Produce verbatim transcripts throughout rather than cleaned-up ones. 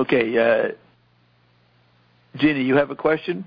Okay, uh, Jeannie, you have a question?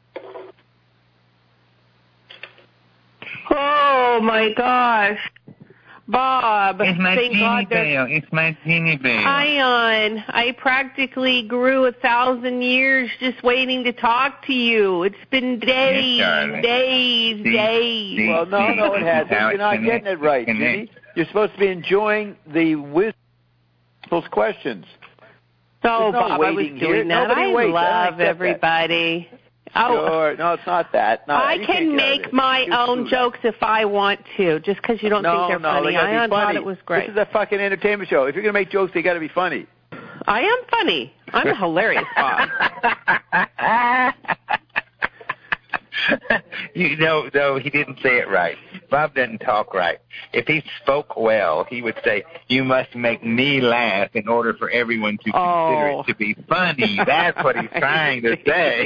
Oh, my gosh. Bob, it's my thank Jeannie God Bell. It's my Jeannie Bell. Ion, I practically grew a thousand years just waiting to talk to you. It's been days, yes, days, see, days. See, well, no, see, no, it hasn't. You're not connect, getting it right, connect. Jeannie. You're supposed to be enjoying the wisdom those questions. So, no Bob, I was here. doing that. Nobody I waits. I love everybody. That. Oh, sure. No, it's not that. No, I you can make my You're own stupid. jokes if I want to, just because you don't no, think they're no, funny. they gotta I be funny. thought it was great. This is a fucking entertainment show. If you're going to make jokes, they got to be funny. I am funny. I'm hilarious, Bob. you know, no, he didn't say it right. Bob doesn't talk right. If he spoke well, he would say, you must make me laugh in order for everyone to consider oh. it to be funny. That's what he's trying to say.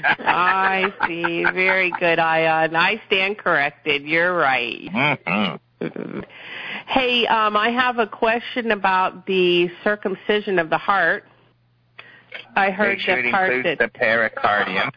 I see. Very good, Ion. I stand corrected. You're right. Mm-hmm. Hey, um, I have a question about the circumcision of the heart. I heard Make sure the it part includes that... the pericardium.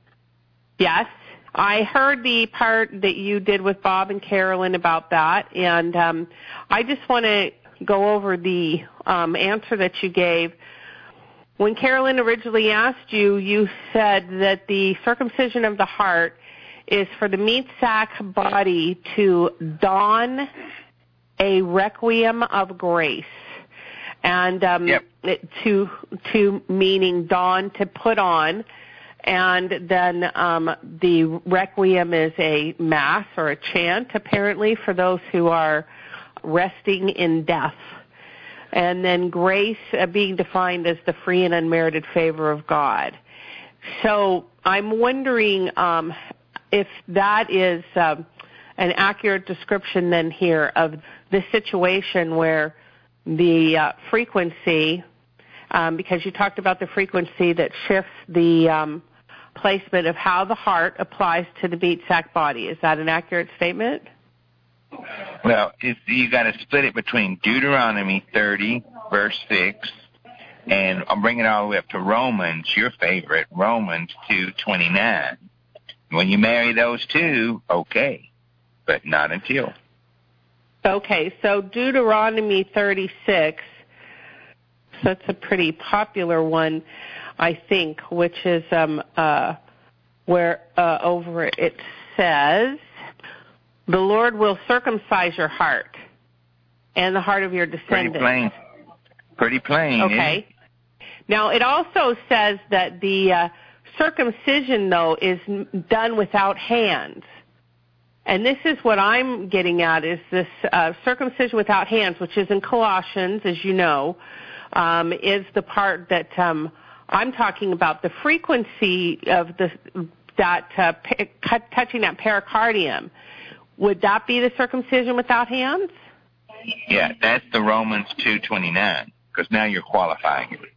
Yes. I heard the part that you did with Bob and Carolyn about that, and um, I just want to go over the um, answer that you gave. When Carolyn originally asked you, you said that the circumcision of the heart is for the meat sac body to don a requiem of grace, and um, yep. it, to to meaning don to put on. And then um, the requiem is a mass or a chant, apparently, for those who are resting in death. And then grace uh, being defined as the free and unmerited favor of God. So I'm wondering um, if that is um, an accurate description then here of the situation where the uh, frequency, um, because you talked about the frequency that shifts the um, placement of how the heart applies to the meat sac body. Is that an accurate statement? Well, it's, you got to split it between Deuteronomy thirty, verse six, and I'm bringing it all the way up to Romans, your favorite, Romans two twenty-nine. When you marry those two, okay, but not until. Okay, so Deuteronomy thirty-six, so that's a pretty popular one, I think, which is um, uh, where uh, over it says, the Lord will circumcise your heart and the heart of your descendants. Pretty plain. Pretty plain. Okay. Now, it also says that the uh, circumcision, though, is done without hands. And this is what I'm getting at, is this uh, circumcision without hands, which is in Colossians, as you know, um, is the part that... Um, I'm talking about the frequency of the that uh, p- touching that pericardium. Would that be the circumcision without hands? Yeah, that's the Romans two twenty-nine, because now you're qualifying it.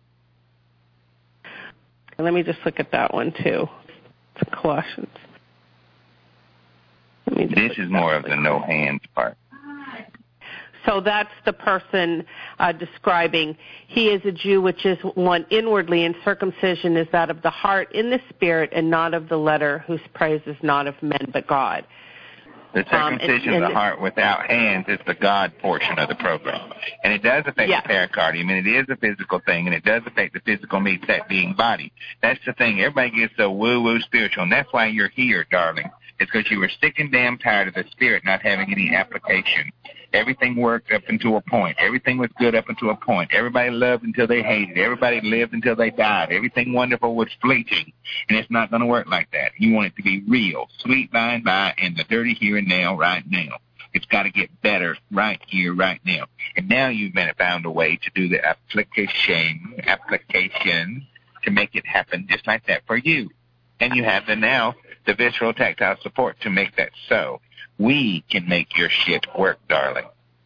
Let me just look at that one, too. It's Colossians. Let me just this is more of the no hands part. So that's the person uh, describing, he is a Jew which is one inwardly, and circumcision is that of the heart in the spirit and not of the letter, whose praise is not of men but God. The circumcision um, and, and of the heart without hands is the God portion of the program. And it does affect yes. the pericardium, and it is a physical thing, and it does affect the physical meat sac being body. That's the thing. Everybody gets so woo-woo spiritual, and that's why you're here, darling. It's because you were sick and damn tired of the spirit not having any application. Everything worked up until a point. Everything was good up until a point. Everybody loved until they hated. Everybody lived until they died. Everything wonderful was fleeting, and it's not going to work like that. You want it to be real, sweet by and by, and the dirty here and now, right now. It's got to get better right here, right now. And now you've been found a way to do the application, application to make it happen just like that for you. And you have the now the visceral tactile support to make that so. We can make your shit work, darling.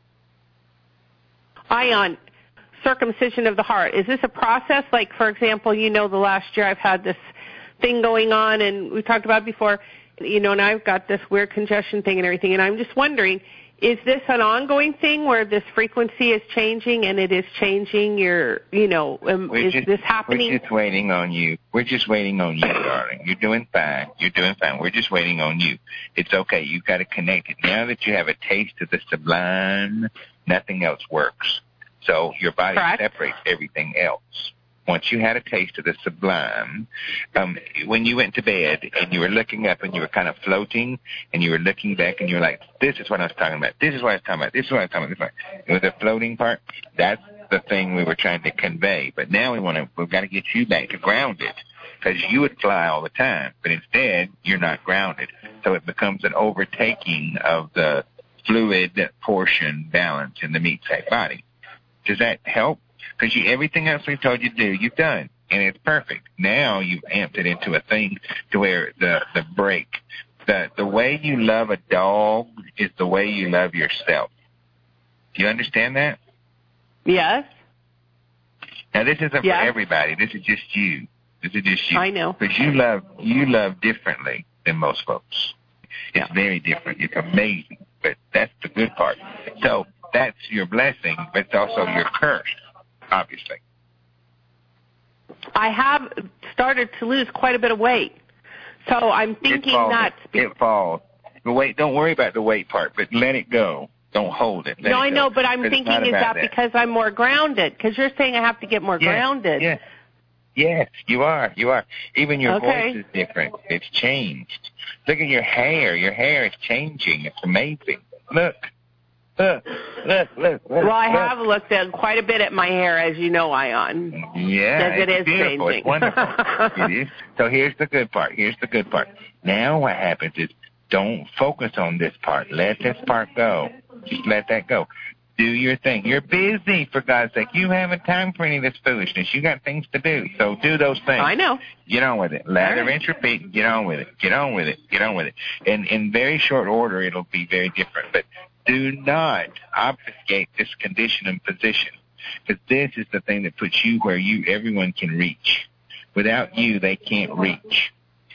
Ion, circumcision of the heart. Is this a process? Like, for example, you know, the last year I've had this thing going on, and we talked about it before, you know, and I've got this weird congestion thing and everything, and I'm just wondering, is this an ongoing thing where this frequency is changing and it is changing your, you know, um, is just, this happening? We're just waiting on you. We're just waiting on you, darling. You're doing fine. You're doing fine. We're just waiting on you. It's okay. You've got to connect it. Now that you have a taste of the sublime, nothing else works. So your body Correct. separates everything else. Once you had a taste of the sublime, um, when you went to bed and you were looking up and you were kind of floating and you were looking back and you were like, this is what I was talking about, this is what I was talking about, this is what I was talking about, this is what. It was the floating part. That's the thing we were trying to convey. But now we want to, we've got to get you back to grounded, because you would fly all the time, but instead you're not grounded. So it becomes an overtaking of the fluid portion balance in the meat-sack body. Does that help? Because you, everything else we've told you to do, you've done, and it's perfect. Now you've amped it into a thing to where the, the break, the, the way you love a dog is the way you love yourself. Do you understand that? Yes. Now, this isn't yes. for everybody. This is just you. This is just you. I know. Because you love, you love differently than most folks. It's yeah. very different. It's amazing, but that's the good part. So that's your blessing, but it's also your curse. Obviously. I have started to lose quite a bit of weight. So I'm thinking that... It falls. The weight, don't worry about the weight part, but let it go. Don't hold it. Let no, it I go. know, but I'm thinking, is that, that because I'm more grounded? Because you're saying I have to get more yes, grounded. Yes. Yes, you are. You are. Even your okay. voice is different. It's changed. Look at your hair. Your hair is changing. It's amazing. Look. Look, look, look, look. Well, I look. have looked at quite a bit at my hair, as you know, Ion. Yeah, it it's is beautiful. changing. It's wonderful. It is. So here's the good part. Here's the good part. Now what happens is don't focus on this part. Let this part go. Just let that go. Do your thing. You're busy, for God's sake. You haven't time for any of this foolishness. You got things to do. So do those things. I know. Get on with it. Lather, right. rinse, repeat. Get on with it. Get on with it. Get on with it. And in very short order, it'll be very different. But do not obfuscate this condition and position, because this is the thing that puts you where you everyone can reach. Without you, they can't reach.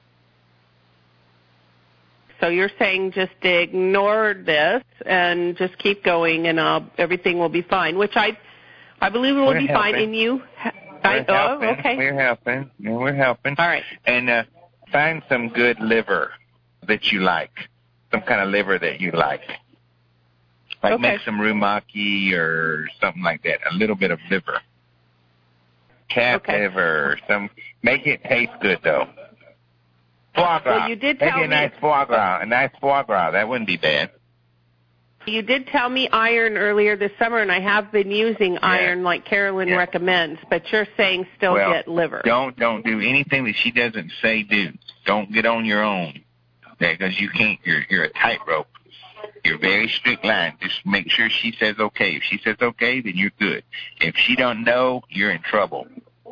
So you're saying just ignore this and just keep going, and uh, everything will be fine, which I I believe will we're be helping. fine. And you, I, oh, helping. okay. We're helping. Yeah, we're helping. All right. And uh, find some good liver that you like, some kind of liver that you like. Like okay. make some rumaki or something like that, a little bit of liver. Cat okay. liver, some. Make it taste good, though. Foie gras. Well, you did Maybe tell a me nice foie gras, a nice foie gras. That wouldn't be bad. You did tell me iron earlier this summer, and I have been using yeah. iron like Carolyn yeah. recommends, but you're saying still well, get liver. Don't don't do anything that she doesn't say do. Don't get on your own, because you can't. You're you're a tightrope. You're a very strict line. Just make sure she says okay. If she says okay, then you're good. If she don't know, you're in trouble.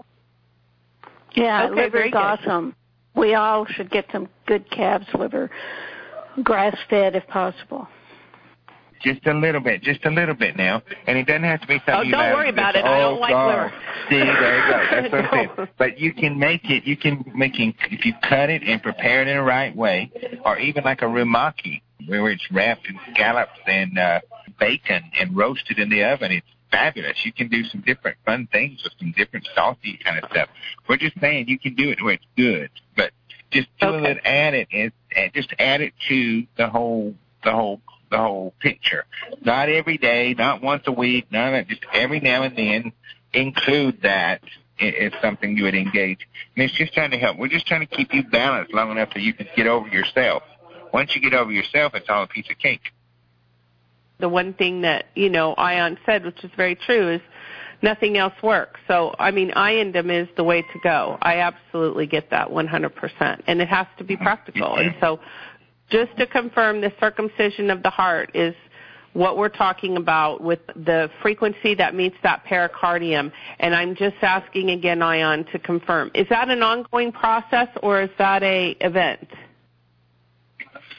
Yeah, okay, liver's awesome. We all should get some good calf's liver, grass-fed if possible. Just a little bit, just a little bit now. And it doesn't have to be something oh, you don't like. worry about just, it. Oh, I don't like God. liver. See, there you go. That's what I'm saying. But you can make it, you can make it, if you cut it and prepare it in the right way, or even like a rumaki, where it's wrapped in scallops and uh, bacon and roasted in the oven. It's fabulous. You can do some different fun things with some different salty kind of stuff. We're just saying you can do it where it's good, but just do okay. it, add it, and, and just add it to the whole, the whole, the whole picture. Not every day, not once a week, none of that. Just every now and then, include that as something you would engage. And it's just trying to help. We're just trying to keep you balanced long enough that you can get over yourself. Once you get over yourself, it's all a piece of cake. The one thing that, you know, Ion said, which is very true, is nothing else works. So, I mean, Iondom is the way to go. I absolutely get that one hundred percent. And it has to be practical. And so just to confirm, the circumcision of the heart is what we're talking about with the frequency that meets that pericardium. And I'm just asking again, Ion, to confirm. Is that an ongoing process or is that a event?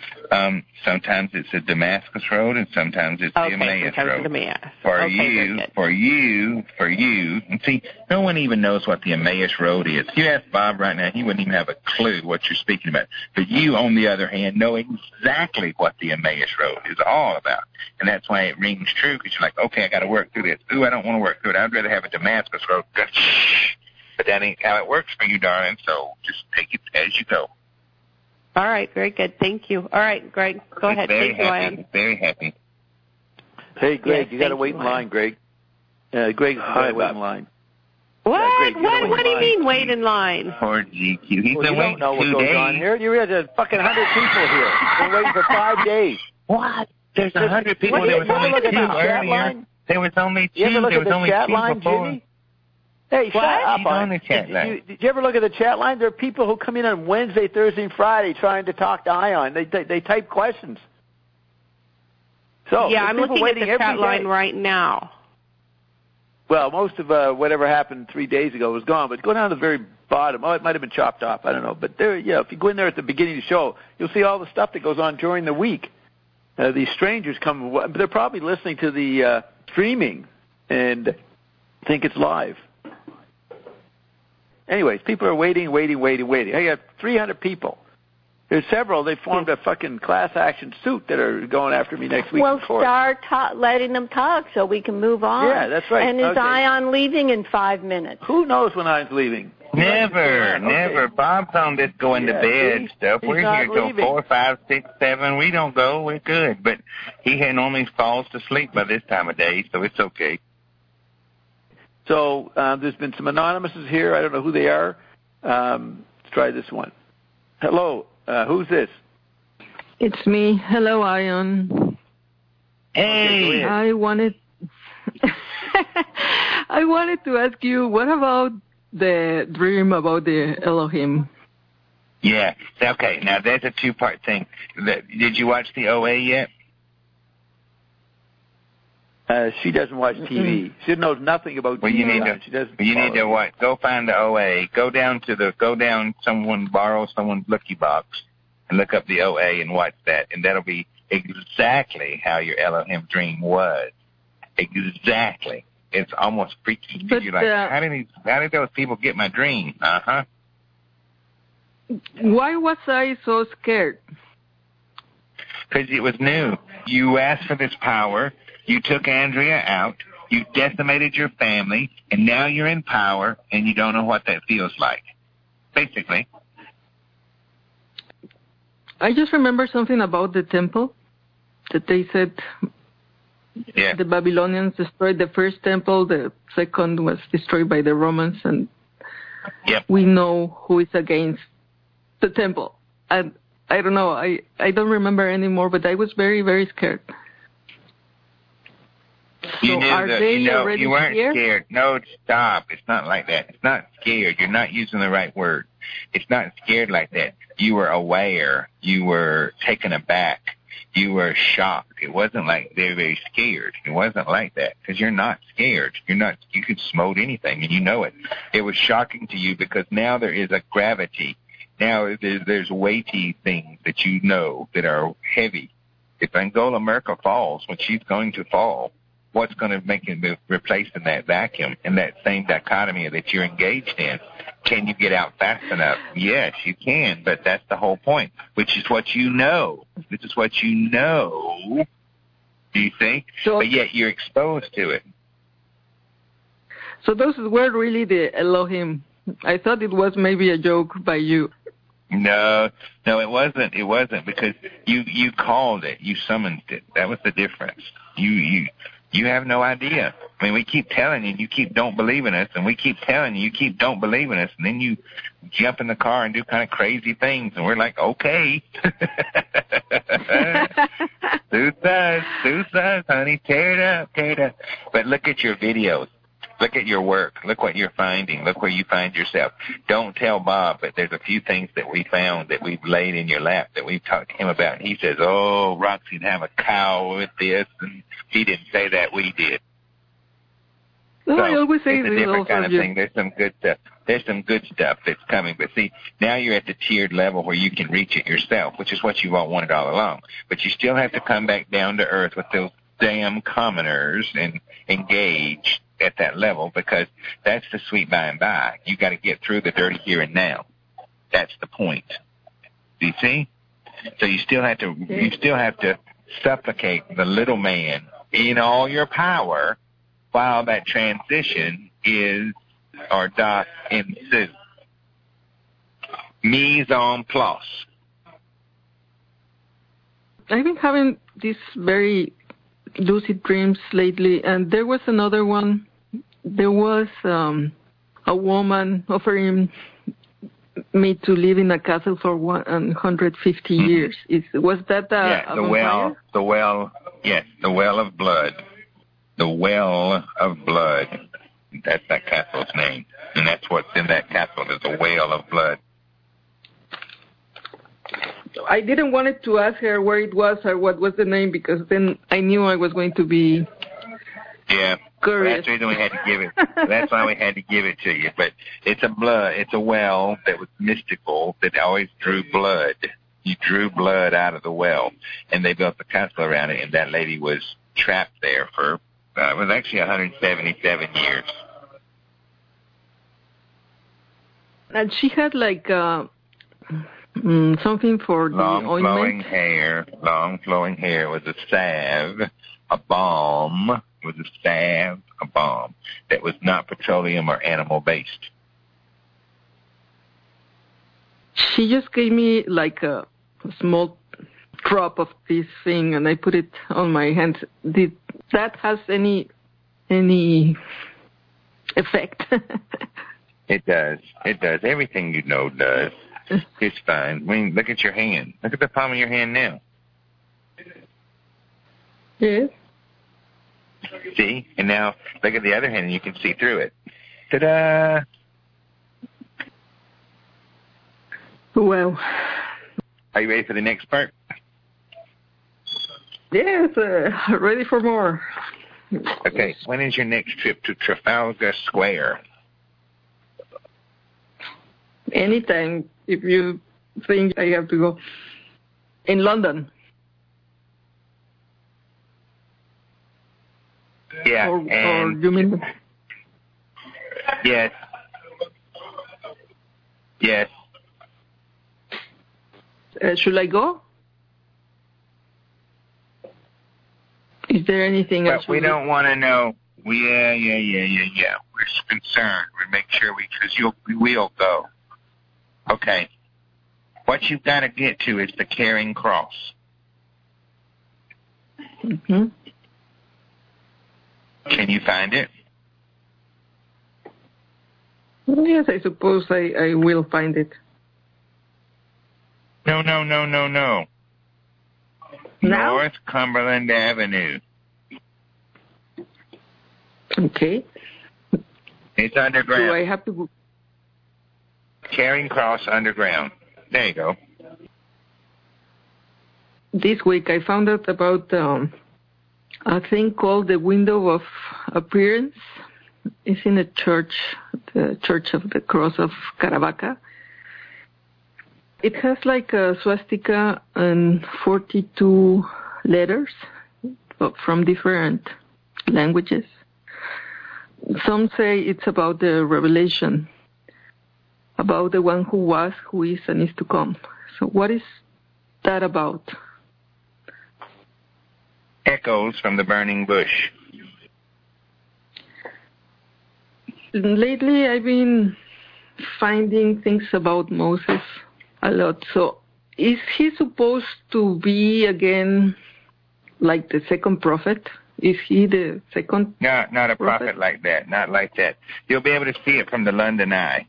Um, sometimes it's a Damascus road, and sometimes it's okay, the Emmaus sometimes road. The Emmaus. For okay, you, for you, for you, and see, no one even knows what the Emmaus road is. If you ask Bob right now, he wouldn't even have a clue what you're speaking about. But you, on the other hand, know exactly what the Emmaus road is all about, and that's why it rings true, because you're like, okay, I got to work through this. Ooh, I don't want to work through it. I'd rather have a Damascus road. But that ain't how it works for you, darling. So just take it as you go. All right, very good. Thank you. All right, Greg, go ahead. Very Thank you, happy. Ian. Very happy. Hey, Greg, Yes, you got to thank wait you, in line, Ian. Greg. Uh, Greg, you got Hi, to wait Bob. in line. What? Yeah, Greg, you gotta what? wait What in do you line. mean wait in line? Poor G Q. He's Well, been you waiting don't know what two goes days. on here. You're at a fucking hundred people here. Been waiting for five days. What? There's a hundred people. What, There you was ever only look at two the chat earlier. line? There was only two. You ever look there at was the only chat two line, before. Ginny? Hey, shut What? up She's on on the chat did, line. you, did you ever look at the chat line? There are people who come in on Wednesday, Thursday, and Friday trying to talk to Ion. They they, they type questions. So yeah, there's I'm people looking at waiting the every chat day. line right now. Well, most of uh, whatever happened three days ago was gone, but go down to the very bottom. Oh, it might have been chopped off. I don't know. But there, yeah, if you go in there at the beginning of the show, you'll see all the stuff that goes on during the week. Uh, these strangers come, but they're probably listening to the uh, streaming and think it's live. Anyways, people are waiting, waiting, waiting, waiting. I got three hundred people. There's several. They formed a fucking class action suit that are going after me next week. Well, in court. start ta- letting them talk so we can move on. Yeah, that's right. And is Okay. Ion leaving in five minutes? Who knows when I'm leaving? Never, Okay. never. Bob's on this going Yeah, to bed see? stuff. He's We're not here till leaving. four, five, six, seven. We don't go. We're good. But he had normally falls to sleep by this time of day, so it's okay. So uh, there's been some anonymouses here. I don't know who they are. Um, let's try this one. Hello, uh, who's this? It's me. Hello, Ion. Hey. I wanted I wanted to ask you, what about the dream about the Elohim? Yeah. Okay. Now that's a two-part thing. That, did you watch the O A yet? Uh, she doesn't watch T V. Mm-mm. She knows nothing about Well, T V. you need to. She doesn't You need to follow. what? Go find the O A. Go down to the. Go down. Someone borrow someone's Lucky Box, and look up the O A and watch that, and that'll be exactly how your Elohim dream was. Exactly. It's almost freaky. But, You're like, uh, how did these? How did those people get my dream? Uh huh. Why was I so scared? Because it was new. You asked for this power. You took Andrea out. You decimated your family, and now you're in power, and you don't know what that feels like. Basically. I just remember something about the temple, that they said Yeah. the Babylonians destroyed the first temple, the second was destroyed by the Romans, and Yep. we know who is against the temple. And I don't know, I, I don't remember anymore, but I was very, very scared. You So knew are that, they you know, already you weren't here? scared. No, stop. It's not like that. It's not scared. You're not using the right word. It's not scared like that. You were aware. You were taken aback. You were shocked. It wasn't like they were very scared. It wasn't like that because you're not scared. You're not. You could smote anything, and you know it. It was shocking to you because now there is a gravity. Now there's, there's weighty things that you know that are heavy. If Angola Merkel falls, when she's going to fall, what's going to make it be replaced in that vacuum, in that same dichotomy that you're engaged in? Can you get out fast enough? Yes, you can, but that's the whole point, which is what you know. This is what you know, do you think? So, but yet you're exposed to it. so those were really the Elohim. I thought it was maybe a joke by you. No, no, it wasn't. It wasn't because you you called it. You summoned it. That was the difference. You you you have no idea. I mean, we keep telling you, you keep don't believe in us, and we keep telling you, you keep don't believe in us, and then you jump in the car and do kind of crazy things, and we're like, okay. Suits us, suits us, honey. Tear it up, tear it up. But look at your videos. Look at your work. Look what you're finding. Look where you find yourself. Don't tell Bob, but there's a few things that we found that we've laid in your lap that we've talked to him about. And he says, oh, Roxy'd have a cow with this. And he didn't say that. We did. No, so I always say it's a this different also. kind of you- thing. There's some good stuff. There's some good stuff that's coming. But see, now you're at the tiered level where you can reach it yourself, which is what you've all wanted all along. But you still have to come back down to earth with those damn commoners and engage at that level, because that's the sweet by and by. You got to get through the dirty here and now. That's the point. Do you see? So you still have to you still have to supplicate the little man in all your power while that transition is or doth ensue. Mise en place. I've been having these very lucid dreams lately, and there was another one. There was um, a woman offering me to live in a castle for one hundred fifty mm-hmm. years. Is, was that a, yeah, a the well, the well, yes, the well of blood. The well of blood. That's that castle's name. And that's what's in that castle, is a well of blood. I didn't want it to ask her where it was or what was the name, because then I knew I was going to be yeah. curious. That's the reason we had to give it. That's why we had to give it to you. But it's a blood. It's a well that was mystical that always drew blood. You drew blood out of the well, and they built the castle around it. And that lady was trapped there for uh, it was actually one hundred seventy-seven years. And she had like. Uh, Mm, something for the long ointment. flowing hair, long flowing hair was a salve, a balm was a salve, a balm that was not petroleum or animal based. She just gave me like a, a small drop of this thing, and I put it on my hands. Did that has any any effect? It does. It does. Everything you know does. It's fine. I mean, look at your hand. Look at the palm of your hand now. Yes. See? And now look at the other hand and you can see through it. Ta-da! Well. Are you ready for the next part? Yes, uh, ready for more. Okay. When is your next trip to Trafalgar Square? Anytime, if you think I have to go. In London. Yeah. Or, and or you mean? Yes. Yes. Uh, should I go? Is there anything but else? We don't want to know. We, yeah, yeah, yeah, yeah, yeah. We're concerned. We make sure we, because you'll, we will go. Okay. What you've got to get to is the Caring Cross. Mm-hmm. Can you find it? Yes, I suppose I, I will find it. No, no, no, no, no. Now? North Cumberland Avenue. Okay. It's underground. Do I have to go? Caring Cross Underground. There you go. This week I found out about um, a thing called the Window of Appearance. It's in a church, the Church of the Cross of Caravaca. It has like a swastika and forty-two letters from different languages. Some say it's about the revelation, about the one who was, who is, and is to come. So what is that about? Echoes from the burning bush. Lately I've been finding things about Moses a lot. So is he supposed to be again like the second prophet? Is he the second No, not a prophet, prophet like that. Not like that. You'll be able to see it from the London Eye.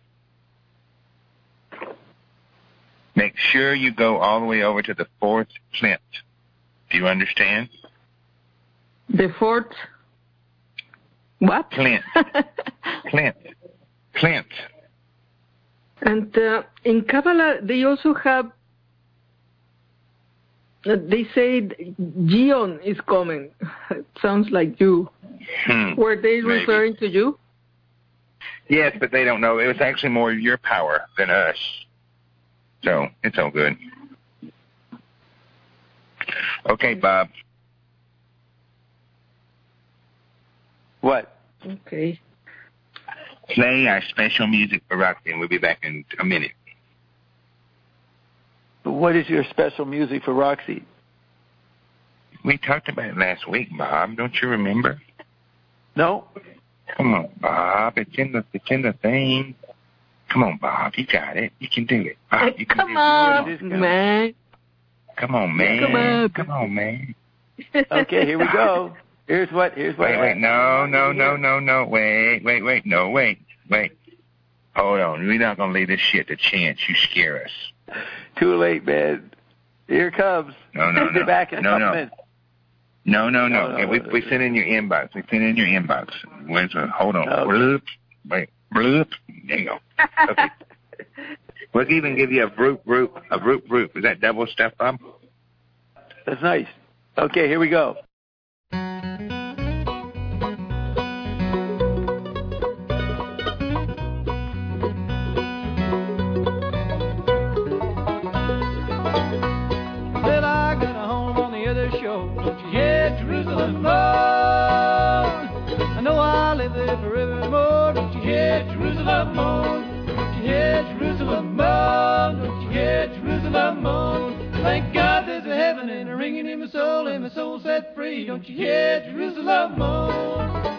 Make sure you go all the way over to the fourth plinth. Do you understand? The fourth what? Plinth. Plinth. Plinth. And uh, in Kabbalah, they also have, uh, they say Gion is coming. It sounds like you. Hmm, Were they maybe. referring to you? Yes, but they don't know. It was actually more your power than us. So it's all good. Okay, Bob. What? Okay. Play our special music for Roxy, and we'll be back in a minute. What is your special music for Roxy? We talked about it last week, Bob. Don't you remember? No? Come on, Bob. It's in the it's in the thing. Come on, Bob. You got it. You can do it. Bob, you can Come do it. on, it is, man. Come on, man. Come on. Come on, man. Okay, here we go. Here's what. Here's what. Wait, wait. No, no, no, no, no. Wait, wait, wait. No, wait, wait. Hold on. We're not gonna leave this shit to chance. You scare us. Too late, man. Here it comes. No, no, no. Be back in a no, couple no. minutes. No, no, no. No, no, Yeah, we no. we sent in your inbox. We sent in your inbox. Where's the, hold on. Okay. Bloop. Wait. Bloop. There you go. Okay. We'll even give you a vroop vroop. A vroop vroop. Is that double stuff, Bob? That's nice. Okay, here we go. Well, I got a home on the other shore. Don't you hear Jerusalem moan? I know I'll live there forevermore. Don't you hear Jerusalem moan? Don't you hear Jerusalem moan? Don't you hear Jerusalem moan? Thank God there's a heaven and a ringing in my soul, and my soul set free. Don't you hear Jerusalem moan?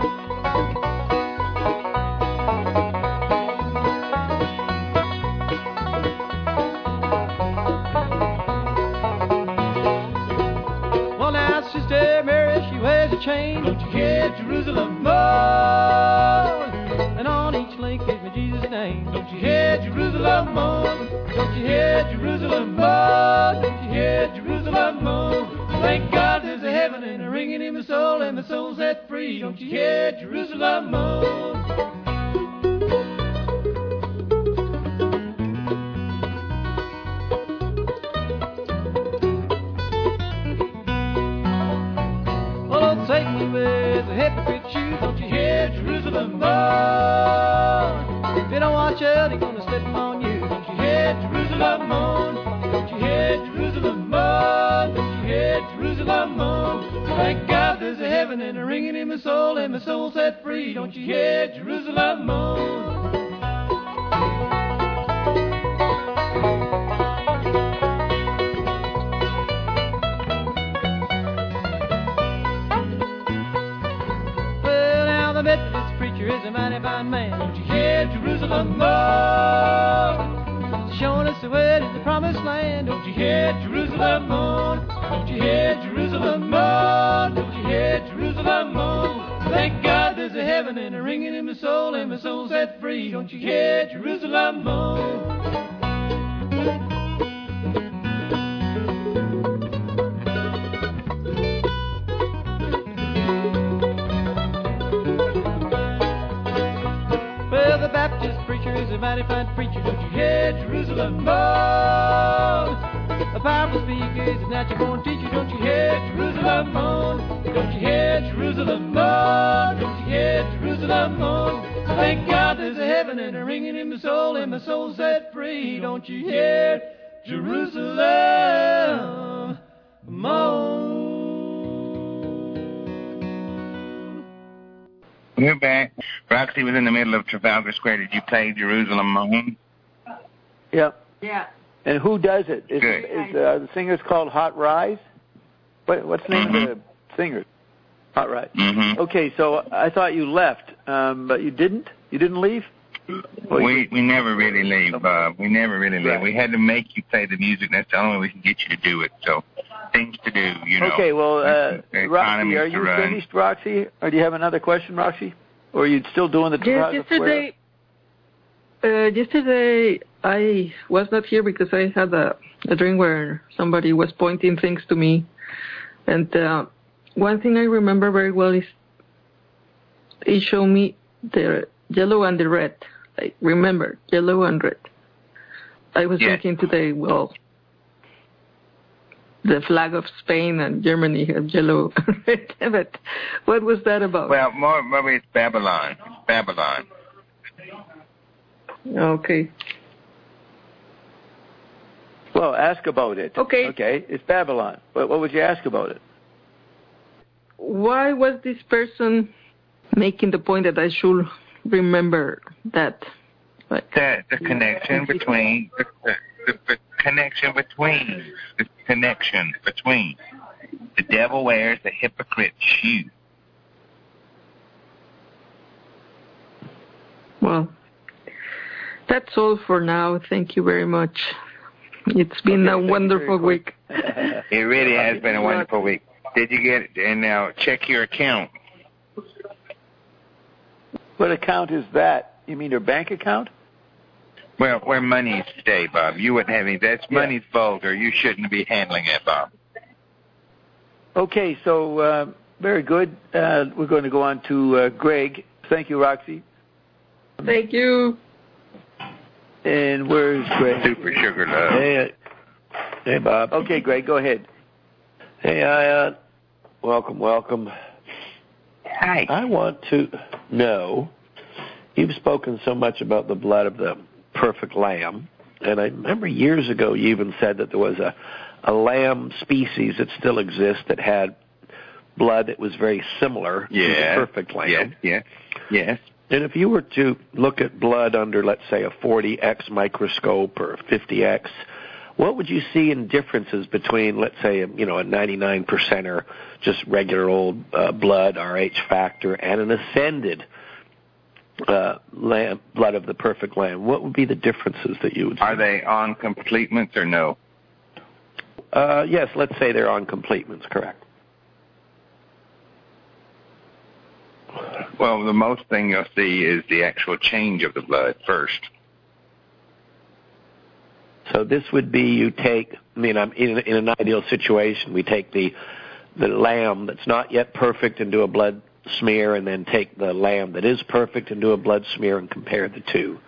Well, now, Sister Mary, she wears a chain. Don't you hear Jerusalem moan? And on each link is my Jesus' name. Don't you hear Jerusalem moan? Don't you hear Jerusalem moan? Don't you hear Jerusalem moan? Thank God there's a heaven and a ringing in my soul, and my soul set free. Don't you hear Jerusalem moan? Well, don't take me with a hypocrite shoe. Don't you hear Jerusalem moan? If you don't watch out, he's gonna slip on you. Don't you hear Jerusalem moan? Don't you hear Jerusalem moan? Don't you hear Jerusalem moan? Thank God there's a heaven and a ringing in my soul, and my soul set free. Don't you hear Jerusalem moan? Well, now the Methodist preacher is a mighty fine man. Don't you hear Jerusalem moan? Showing us the way to the promised land. Don't you hear Jerusalem moan? Don't you hear Jerusalem moan? Don't you hear Jerusalem moan? Thank God there's a heaven and a ringing in my soul, and my soul set free. Don't you hear Jerusalem moan? Well, the Baptist preacher is a mighty fine preacher. Don't you hear Jerusalem moan? A powerful speaker is a natural born teacher. Don't you hear Jerusalem moan? Don't you hear Jerusalem moan? Don't you hear Jerusalem moan? Thank God there's a heaven and a ringing in my soul, and my soul set free. Don't you hear Jerusalem moan? We're back. Roxy was in the middle of Trafalgar Square. Did you play Jerusalem Moan? Yep. Yeah. And who does it? Is, Good. is uh, the singer's called Hot Rise? What, what's the name Mhm. of the singer? Hot Rise. Mm-hmm. Okay, so I thought you left, um, but you didn't? You didn't leave? Well, We you- we never really leave, Bob. We never really leave. Right. We had to make you play the music. That's the only way we can get you to do it. So things to do, you know. Okay, well, uh, The Roxy, economies are to you run. finished, Roxy? Or do you have another question, Roxy? Or are you still doing the Yes, Trafalgar Square? yesterday, uh, yesterday I was not here because I had a, a dream where somebody was pointing things to me. And uh, one thing I remember very well is he showed me the yellow and the red. I remember, yellow and red. I was Yeah. thinking today, well, the flag of Spain and Germany had yellow red. But what was that about? Well, more, maybe it's Babylon. It's Babylon. Okay. Well, ask about it. Okay. Okay, it's Babylon. What, what would you ask about it? Why was this person making the point that I should remember that? Like, The, the connection between, the, the, the, the connection between, the connection between. The devil wears a hypocrite's shoe. Well, that's all for now. Thank you very much. It's been Okay, a wonderful week. It really has been a wonderful week. Did you get it? And now check your account. What account is that? You mean your bank account? Well, where money stay, Bob. You wouldn't have any. That's Yeah. money's vulgar. You shouldn't be handling it, Bob. Okay, so uh, very good. Uh, we're going to go on to uh, Greg. Thank you, Roxy. Thank you. And where's Greg? Super sugar love. Hey, hey, Bob. Okay, Greg, go ahead. Hey, Ion. Welcome, welcome. Hi. I want to know, you've spoken so much about the blood of the perfect lamb, and I remember years ago you even said that there was a, a lamb species that still exists that had blood that was very similar to Yeah. the perfect lamb. Yes, yes, yes. And if you were to look at blood under, let's say, a forty X microscope or a fifty X, what would you see in differences between, let's say, you know, a ninety-nine percenter, just regular old uh, blood, R H factor, and an ascended uh, lamb, blood of the perfect lamb? What would be the differences that you would see? Are they on completements or no? Uh, yes, let's say they're on completements, correct. Well, the most thing you'll see is the actual change of the blood first. So this would be you take, I mean, I'm in, in an ideal situation, we take the the lamb that's not yet perfect and do a blood smear, and then take the lamb that is perfect and do a blood smear and compare the two.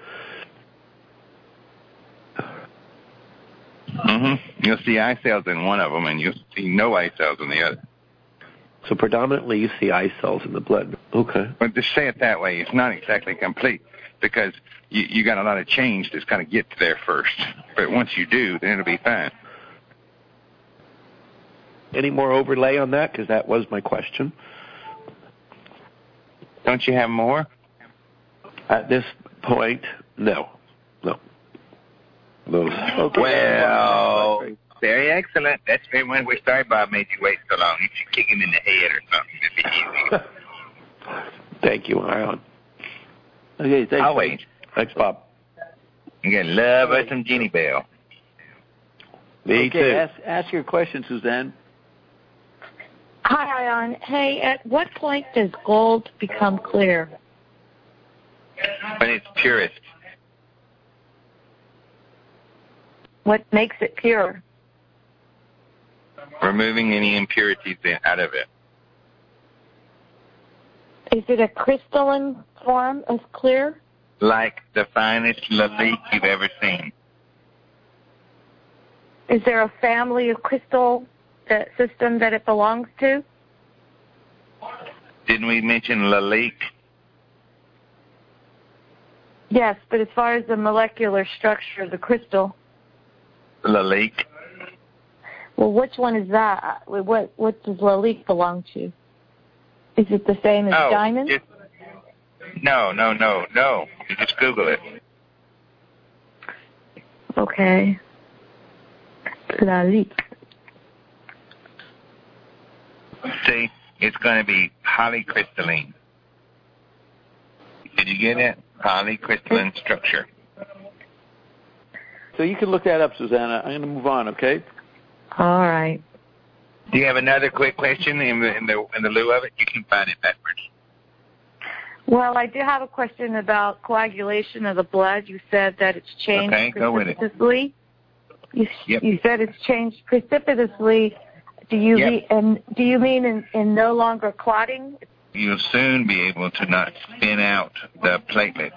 Mm-hmm. You'll see eye cells in one of them, and you'll see no eye cells in the other. So predominantly you see eye cells in the blood. Okay. But to say it that way, it's not exactly complete because you, you got a lot of change that's got to get to there first. But once you do, then it'll be fine. Any more overlay on that? Because that was my question. Don't you have more? At this point, no. No. Those. Okay. Well, very excellent. That's very when we're sorry Bob made you wait so long. You should kick him in the head or something. It'd be easy. Thank you, Ion. Okay, thanks. I'll wait. Thanks, Bob. Again, love us some Jeannie Bell. Me okay, too. ask, ask your question, Suzanne. Hi, Ion. Hey, at what point does gold become clear? When it's purest. What makes it pure? Removing any impurities out of it. Is it a crystalline form of clear? Like the finest lilique you've ever seen. Is there a family of crystal that system that it belongs to? Didn't we mention lilique? Yes, but as far as the molecular structure of the crystal, Lilique. well, which one is that? What what does Lalique belong to? Is it the same as Oh, diamond? just, no, no, no, no. You just Google it. Okay. Lalique. See, it's going to be polycrystalline. Did you get it? Polycrystalline structure. So you can look that up, Susanna. I'm going to move on, okay? All right. Do you have another quick question in the in the in the lieu of it? You can find it backwards. Well, I do have a question about coagulation of the blood. You said that it's changed Okay, go with it. precipitously. You, Yep. you said it's changed precipitously. Do you Yep. be, and do you mean in, in no longer clotting? You'll soon be able to not spin out the platelets.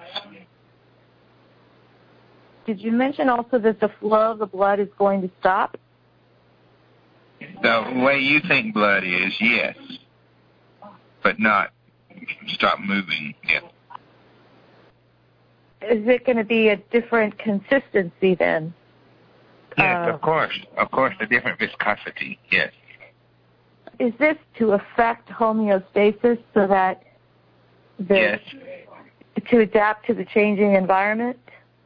Did you mention also that the flow of the blood is going to stop? The way you think blood is, yes, but not stop moving. Yeah. Is it going to be a different consistency then? Yes, Uh, of course. Of course, a different viscosity, yes. Is this to affect homeostasis so that the, Yes. to adapt to the changing environment?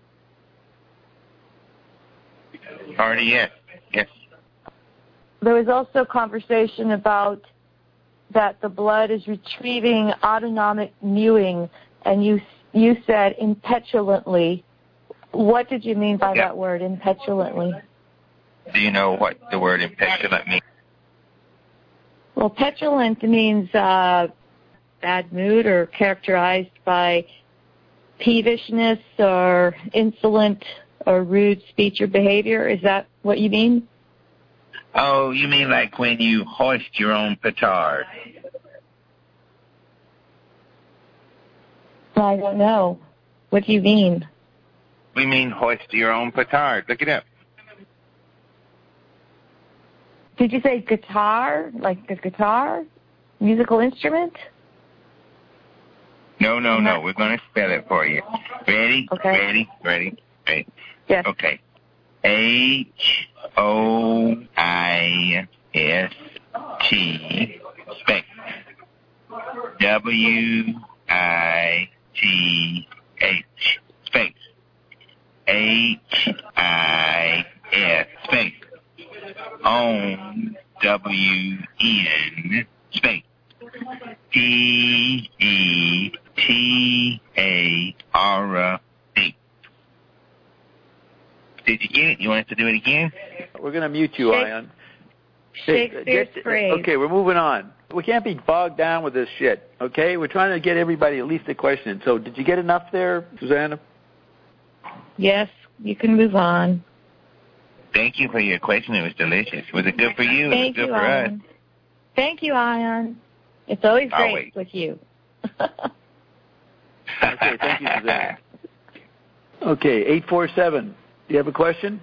Already, yes. Yes. There was also conversation about that the blood is retrieving autonomic mewing, and you you said impetulantly. What did you mean by Yeah. that word, impetulantly? Do you know what the word impetulant means? Well, petulant means uh, bad mood or characterized by peevishness or insolent or rude speech or behavior. Is that what you mean? Oh, you mean like when you hoist your own petard? I don't know. What do you mean? We mean hoist your own petard. Look it up. Did you say guitar? Like a guitar? Musical instrument? No, no, no. We're going to spell it for you. Ready? Okay. Ready? Ready? Ready? Yes. Okay. H O I S T space W I T H space H I S space on W N space P E T A R D. Did you get it? You want us to do it again? We're going to mute you, Shake- Ion. Shakespeare's Get- phrase. Okay, we're moving on. We can't be bogged down with this shit, okay? We're trying to get everybody at least a question. So did you get enough there, Susanna? Yes, you can move on. Thank you for your question. It was delicious. Was it good for you? Thank it was good you, for us. Ion. Thank you, Ion. It's always great Always. with you. Okay, thank you, Susanna. Okay, eight four seven. Do you have a question?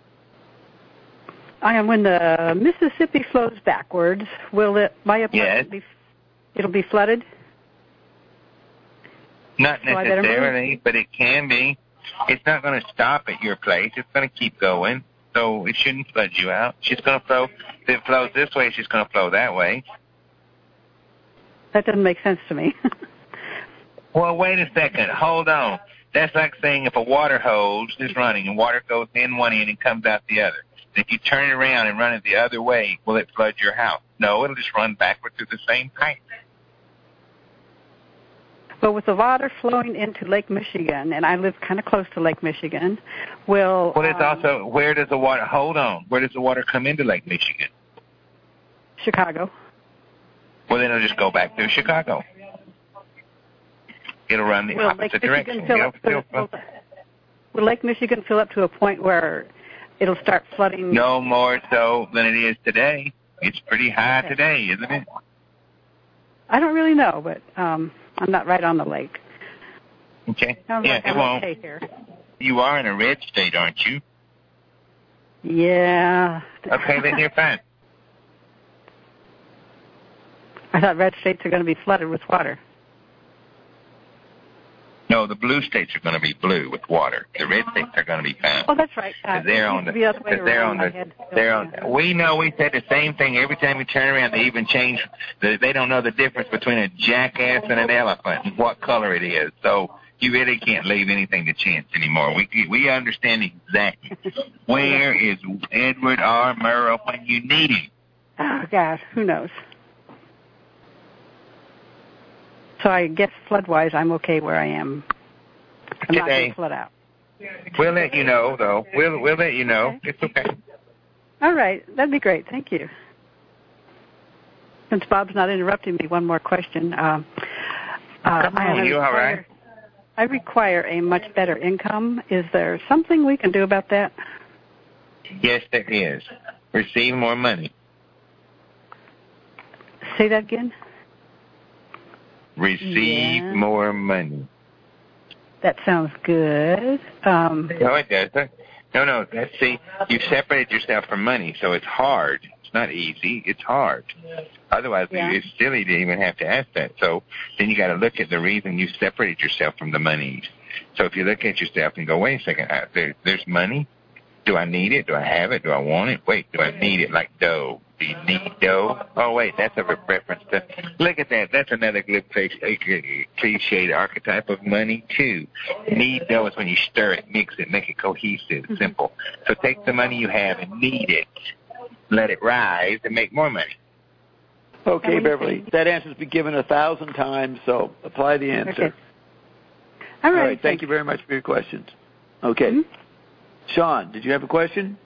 I am when the Mississippi flows backwards, will it, my apartment Yes. be, it'll be flooded? Not So I better necessarily, but it can be. It's not going to stop at your place. It's going to keep going. So it shouldn't flood you out. It's just going to flow. If it flows this way, it's just going to flow that way. That doesn't make sense to me. Well, wait a second. Hold on. That's like saying if a water hose is running and water goes in one end and comes out the other. If you turn it around and run it the other way, will it flood your house? No, it'll just run backward through the same pipe. But with the water flowing into Lake Michigan, and I live kind of close to Lake Michigan, will... Well, it's um, also, where does the water, hold on, where does the water come into Lake Michigan? Chicago. Well, then it'll just go back through Chicago. It'll run the Will Lake opposite Michigan direction. fill It'll up to, still flow. will, will Lake Michigan fill up to a point where it'll start flooding? No more so than it is today. It's pretty high Okay. today, isn't it? I don't really know, but um, I'm not right on the lake. Okay. Sounds yeah, like it I'm won't. okay here. You are in a red state, aren't you? Yeah. Okay, then you're fine. I thought red states are going to be flooded with water. No, the blue states are going to be blue with water. The red states are going to be fine. Oh, that's right. Uh, 'Cause they're it on used the, to be the other way cause they're around on in my the, head. they're on. Yeah. We know we said the same thing every time we turn around. They even change. The, they don't know the difference between a jackass and an elephant and what color it is. So you really can't leave anything to chance anymore. We we understand exactly where is Edward R. Murrow when you need him. Oh, God, who knows? So I guess flood-wise, I'm okay where I am. I'm not going Today. to flood out. We'll let you know, though. We'll we'll let you know. Okay. It's okay. All right. That'd be great. Thank you. Since Bob's not interrupting me, one more question. Um, uh, Come I on, you all require, right? I require a much better income. Is there something we can do about that? Yes, there is. Receive more money. Say that again? Receive Yeah. more money. That sounds good. Um, No, it doesn't. No, no. That's, see, you separated yourself from money, so it's hard. It's not easy. It's hard. Otherwise, Yeah. it's silly to even have to ask that. So then you got to look at the reason you separated yourself from the monies. So if you look at yourself and go, wait a second, I, there, there's money. Do I need it? Do I have it? Do I want it? Wait, do I need it? Like dough. Do you need dough? Oh, wait, that's a reference to, look at that. That's another good cliched archetype of money, too. Need dough is when you stir it, mix it, make it cohesive, simple. So take the money you have and knead it. Let it rise and make more money. Okay, Beverly, that answer's been given a thousand times, so apply the answer. Okay. All right. All right, thank you very much for your questions. Okay. Mm-hmm. Sean, did you have a question?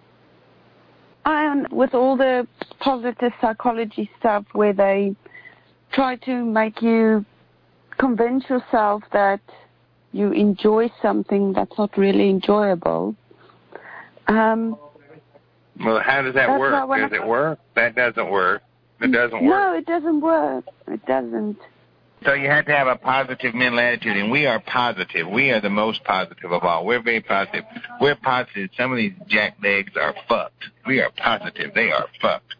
And with all the positive psychology stuff where they try to make you convince yourself that you enjoy something that's not really enjoyable. Um, well, how does that that's work? Does it work? That doesn't work. It doesn't work. No, it doesn't work. It doesn't. So you have to have a positive mental attitude, and we are positive. We are the most positive of all. We're very positive. We're positive. Some of these jacklegs are fucked. We are positive. They are fucked.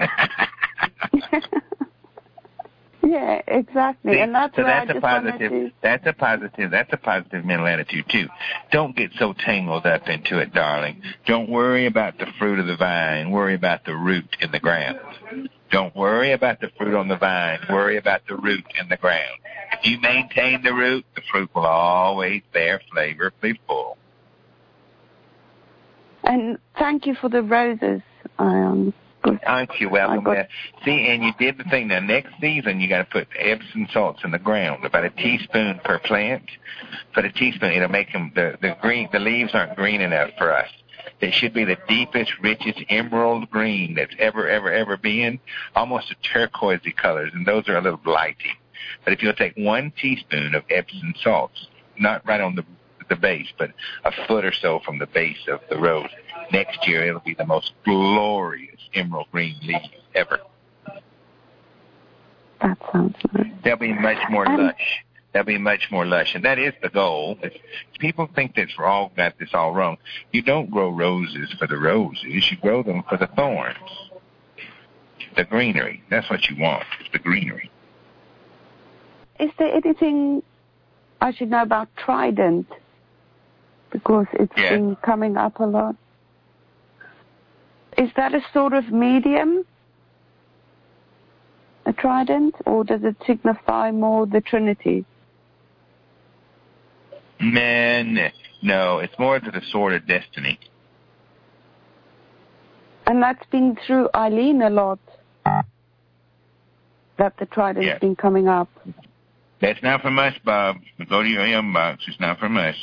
Yeah, exactly. See, and that's so why that's I a just positive. wanted to... That's a positive. That's a positive mental attitude too. Don't get so tangled up into it, darling. Don't worry about the fruit of the vine. Worry about the root in the ground. Don't worry about the fruit on the vine. Worry about the root in the ground. If you maintain the root, the fruit will always bear flavorfully full. And thank you for the roses. Um, Aren't you welcome? got... See, and you did the thing. Now, next season, you got to put Epsom salts in the ground, about a teaspoon per plant. Put a teaspoon. It'll make them, the, the green, the leaves aren't green enough for us. It should be the deepest, richest emerald green that's ever, ever, ever been, almost a turquoisey colors, and those are a little blighty. But if you'll take one teaspoon of Epsom salts, not right on the the base, but a foot or so from the base of the rose, next year it'll be the most glorious emerald green leaves ever. That sounds nice. They'll be much more um, lush. They'll be much more lush, and that is the goal. People think that we're all got this all wrong. You don't grow roses for the roses. You grow them for the thorns, the greenery. That's what you want, is the greenery. Is there anything I should know about Trident? Because it's yeah. been coming up a lot. Is that a sort of medium, a trident, or does it signify more the Trinity? Man, no, it's more to the sword of destiny. And that's been through Eileen a lot, that the trident's yeah. been coming up. That's not from us, Bob. Go to your inbox. It's not from us.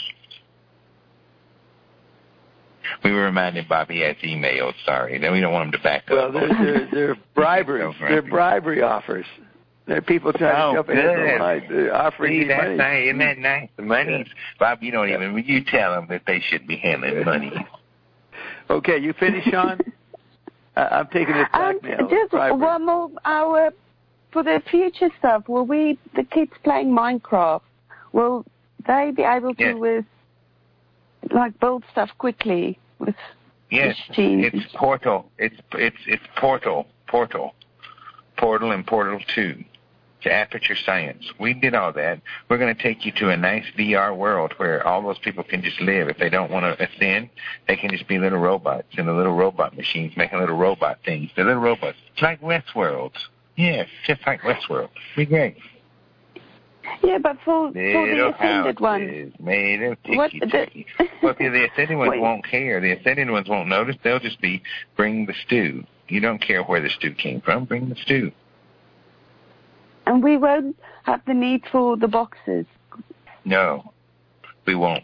We were reminding Bob he has emails. Sorry, then we don't want him to back well, up. Well, they're, they're, they're bribery. They're bribery offers. There are people trying oh, to jump in the line. They're offering See, that's money. nice. Isn't that nice? The money's Bob. You don't even. You tell them that they should be handling money. Okay, you finished, Sean? I, I'm taking this back um, now. Just bribery. one more. Our for the future stuff. Will we the kids playing Minecraft? Will they be able to yes. with like build stuff quickly with yes machines? It's Portal. It's it's it's Portal Portal Portal and Portal two to Aperture Science. We did all that. We're going to take you to a nice V R world where all those people can just live. If they don't want to ascend, they can just be little robots in the little robot machines making little robot things. They're little robots. It's like Westworld. Yes, just like Westworld. Be great. Yeah, but for, for Little the ascended houses ones. made of What ticky the- ticky. Well, see, the ascended ones Wait. won't care. The ascended ones won't notice. They'll just be, bring the stew. You don't care where the stew came from. Bring the stew. And we won't have the need for the boxes. No, we won't.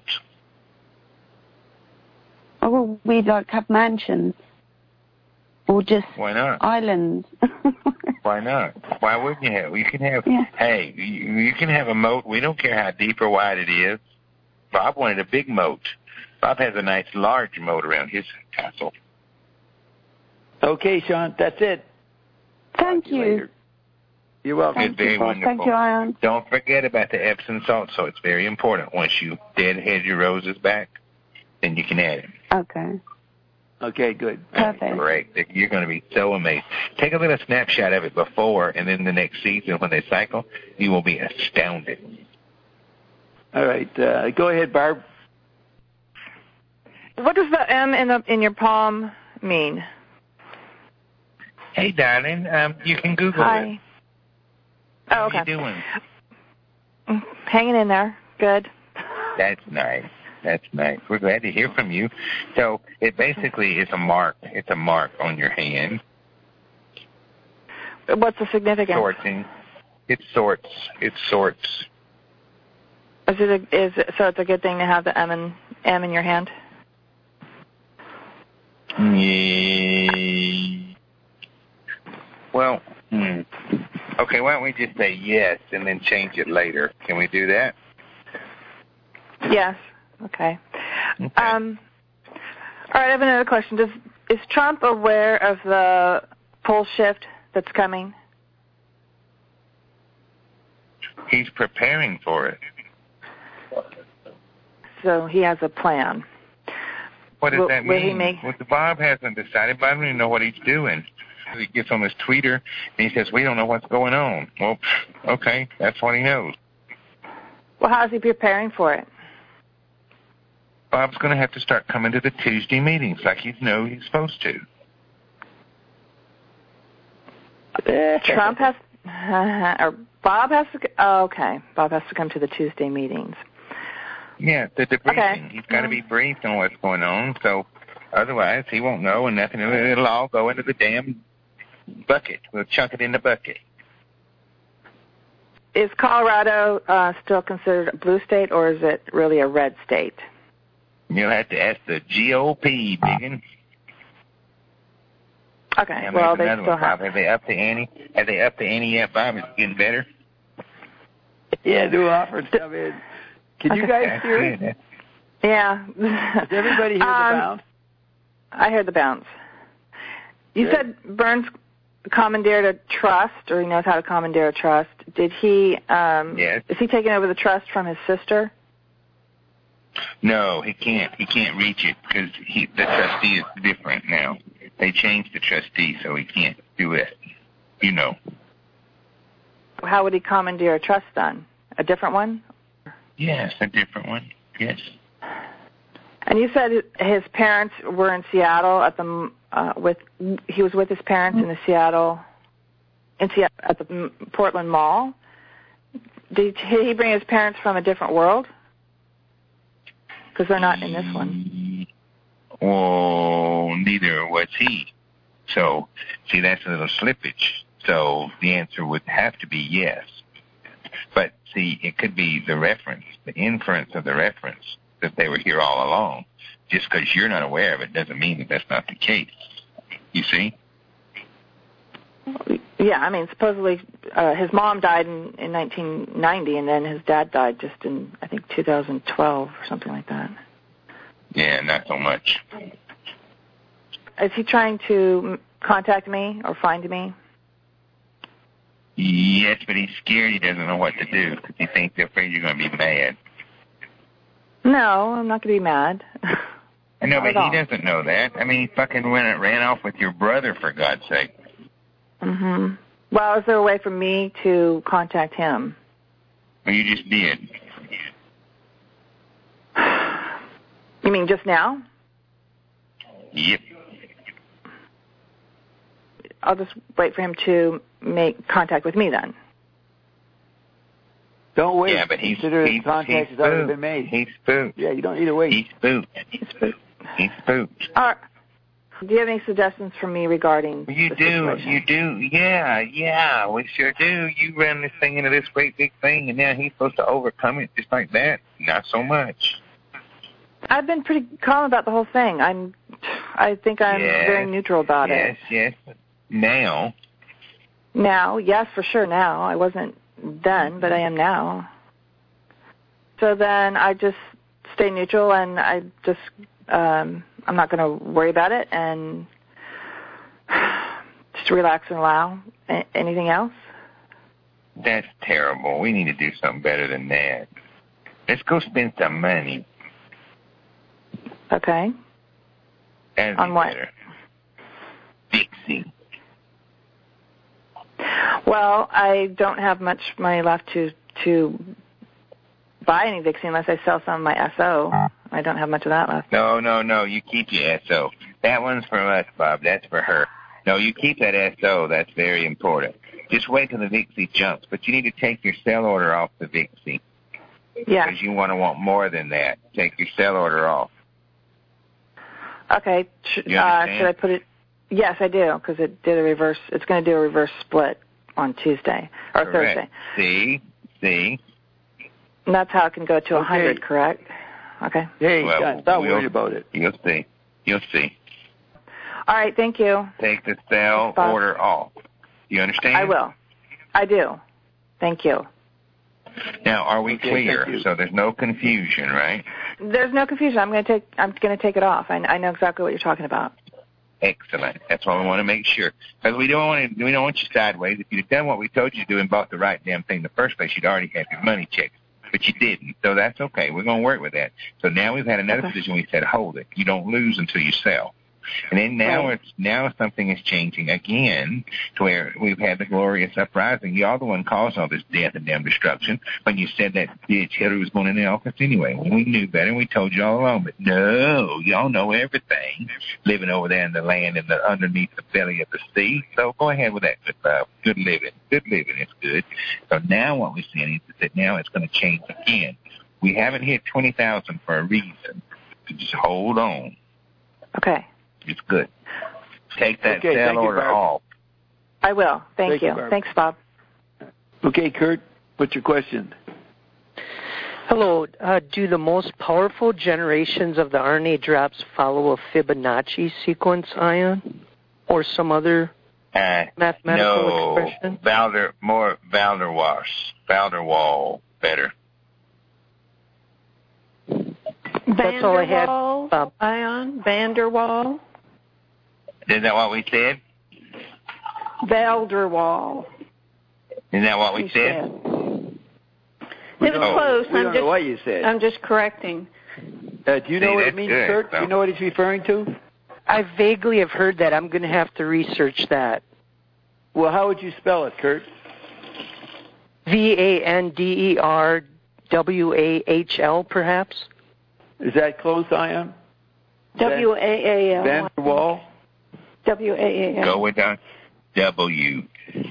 Or will we like have mansions? Or just Why not? islands? Why not? Why wouldn't you have? You can have, Yeah. hey, you, you can have a moat. We don't care how deep or wide it is. Bob wanted a big moat. Bob has a nice large moat around his castle. Okay, Sean, that's it. Thank Talk to you. later. You're welcome. It's very Bob. wonderful. Thank you, Ion. Don't forget about the Epsom salt, so it's very important. Once you deadhead your roses back, then you can add it. Okay. Okay, good. Perfect. Great. You're going to be so amazed. Take a little snapshot of it before, and then the next season when they cycle, you will be astounded. All right. Uh, go ahead, Barb. What does the M in the in your palm mean? Hey, darling, um, you can Google Hi. it. Oh, How okay. are you doing? Hanging in there. Good. That's nice. That's nice. We're glad to hear from you. So it basically is a mark. It's a mark on your hand. What's the significance? Sorting. It sorts. It sorts. Is it a, is it, so it's a good thing to have the M in, M in your hand? Yeah. Well, hmm. Okay, why don't we just say yes and then change it later? Can we do that? Yes. Okay. Okay. Um, all right, I have another question. Does, is Trump aware of the pole shift that's coming? He's preparing for it. So he has a plan. What does will, that will mean? He make... Well, Bob hasn't decided, but I don't even know what he's doing. He gets on his tweeter, and he says, we don't know what's going on. Well, okay, that's what he knows. Well, how is he preparing for it? Bob's going to have to start coming to the Tuesday meetings like he knows he's supposed to. Trump has... or Bob has to... Oh, okay. Bob has to come to the Tuesday meetings. Yeah, the debriefing. Okay. He's got to be briefed on what's going on, so otherwise he won't know, and nothing. It'll all go into the damn bucket. We'll chunk it in the bucket. Is Colorado uh, still considered a blue state, or is it really a red state? You'll have to ask the G O P, Biggin. Okay, Yeah, well, they another still one, have... Bob. Have they upped the ante? Have they upped the ante yet, Bob? Is it getting better? Yeah, new offers come in. Can you guys That's hear good. it? Yeah. Does everybody hear um, the bounce? I heard the bounce. You Good. said Burns commandeered a trust, or he knows how to commandeer a trust. Did he, um, Yes. is he taking over the trust from his sister? No, he can't. He can't reach it because he, the trustee is different now. They changed the trustee, so he can't do it. You know. How would he commandeer a trust then? A different one? Yes, a different one. Yes. And you said his parents were in Seattle at the uh, with he was with his parents in the Seattle in Seattle at the Portland Mall. Did he bring his parents from a different world? Because they're not in this one. Well, neither was he. So, see, that's a little slippage. So the answer would have to be yes. But, see, it could be the reference, the inference of the reference, that they were here all along. Just because you're not aware of it doesn't mean that that's not the case. You see? Yeah, I mean, supposedly uh, his mom died in, in nineteen ninety, and then his dad died just in, I think, two thousand twelve or something like that. Yeah, not so much. Is he trying to contact me or find me? Yes, but he's scared. He doesn't know what to do because he thinks they're afraid you're going to be mad. No, I'm not going to be mad. I know, Not but at he all. doesn't know that. I mean, he fucking went ran off with your brother, for God's sake. Mm-hmm. Well, is there a way for me to contact him? Well, you just did. You mean just now? Yep. I'll just wait for him to make contact with me then. Don't wait. Yeah, but he's, Consider he's, his contact he's has already spooked. been made. He's spooked. Yeah, you don't need to wait. He's spooked. He's spooked. He's spooked. All right. Do you have any suggestions for me regarding You the do, situation? you do, yeah, yeah, we sure do. You ran this thing into this great big thing, and now he's supposed to overcome it just like that. Not so much. I've been pretty calm about the whole thing. I'm, I think I'm Yes, very neutral about yes, it. Yes, yes. Now, Now, yes, for sure now. I wasn't then, but I am now. So then I just stay neutral, and I just, um, I'm not going to worry about it, and just relax and allow. A- anything else? that's terrible. We need to do something better than that. Let's go spend some money. Okay. That'd On be what? better. Vixie. Well, I don't have much money left to to buy any Vixie unless I sell some of my S O. I don't have much of that left. No, no, no. You keep your S O. That one's for us, Bob. That's for her. No, you keep that S O. That's very important. Just wait till the Vixie jumps. But you need to take your sell order off the Vixie. Yeah. Because you want to want more than that. Take your sell order off. Okay. Sh- You uh, understand? should I put it? Yes, I do, because it did a reverse. It's going to do a reverse split on Tuesday or Correct. Thursday. See? See? And that's how it can go to a Okay. hundred, correct? Okay. Hey, Well, God, stop we'll- worrying about it. You'll see. You'll see. All right. Thank you. Take the sell Bob. order off. You understand? I will. I do. Thank you. Now, are we Okay, clear? thank you. So there's no confusion, right? There's no confusion. I'm going to take. I'm going to take it off. I, I know exactly what you're talking about. Excellent. That's what we want to make sure. Because we don't want to, we don't want you sideways. If you'd have done what we told you to do and bought the right damn thing in the first place, you'd already have your money checked. But you didn't. So that's okay. We're going to work with that. So now we've had another Okay. position. We said, hold it. You don't lose until you sell. And then now Right. it's now something is changing again to where we've had the glorious uprising. Y'all the one caused all this death and damn destruction when you said that bitch Hillary was going in the office anyway. We knew better and we told you all along. But no, y'all know everything. Living over there in the land in the underneath the belly of the sea. So go ahead with that good uh, good living. Good living is good. So now what we're seeing is that now it's going to change again. We haven't hit twenty thousand for a reason. So just hold on. Okay. It's good. Take that Okay, sell thank you, order Barb. off. I will. Thank, Thank you, you. Barb. Thanks, Bob. Okay, Kurt, what's your question? Hello. Uh, do the most powerful generations of the R N A drops follow a Fibonacci sequence, Ion, or some other Uh, mathematical no, expression? Valder, more Valderwas, Valderwall, better. That's all I had, Vanderwall, Bob. Ion, Vanderwall, Isn't that what we said? Valderwall. Isn't that what we he said? We It was don't- close. We I'm don't just, know what you said. I'm just correcting. Uh, do you know See, what that's it means, good, Kurt? Do so. you know what he's referring to? I vaguely have heard that. I'm going to have to research that. Well, how would you spell it, Kurt? V A N D E R W A H L, perhaps? Is that close, Ion? W A A L. Vanderwall? W A A L. Go with that W.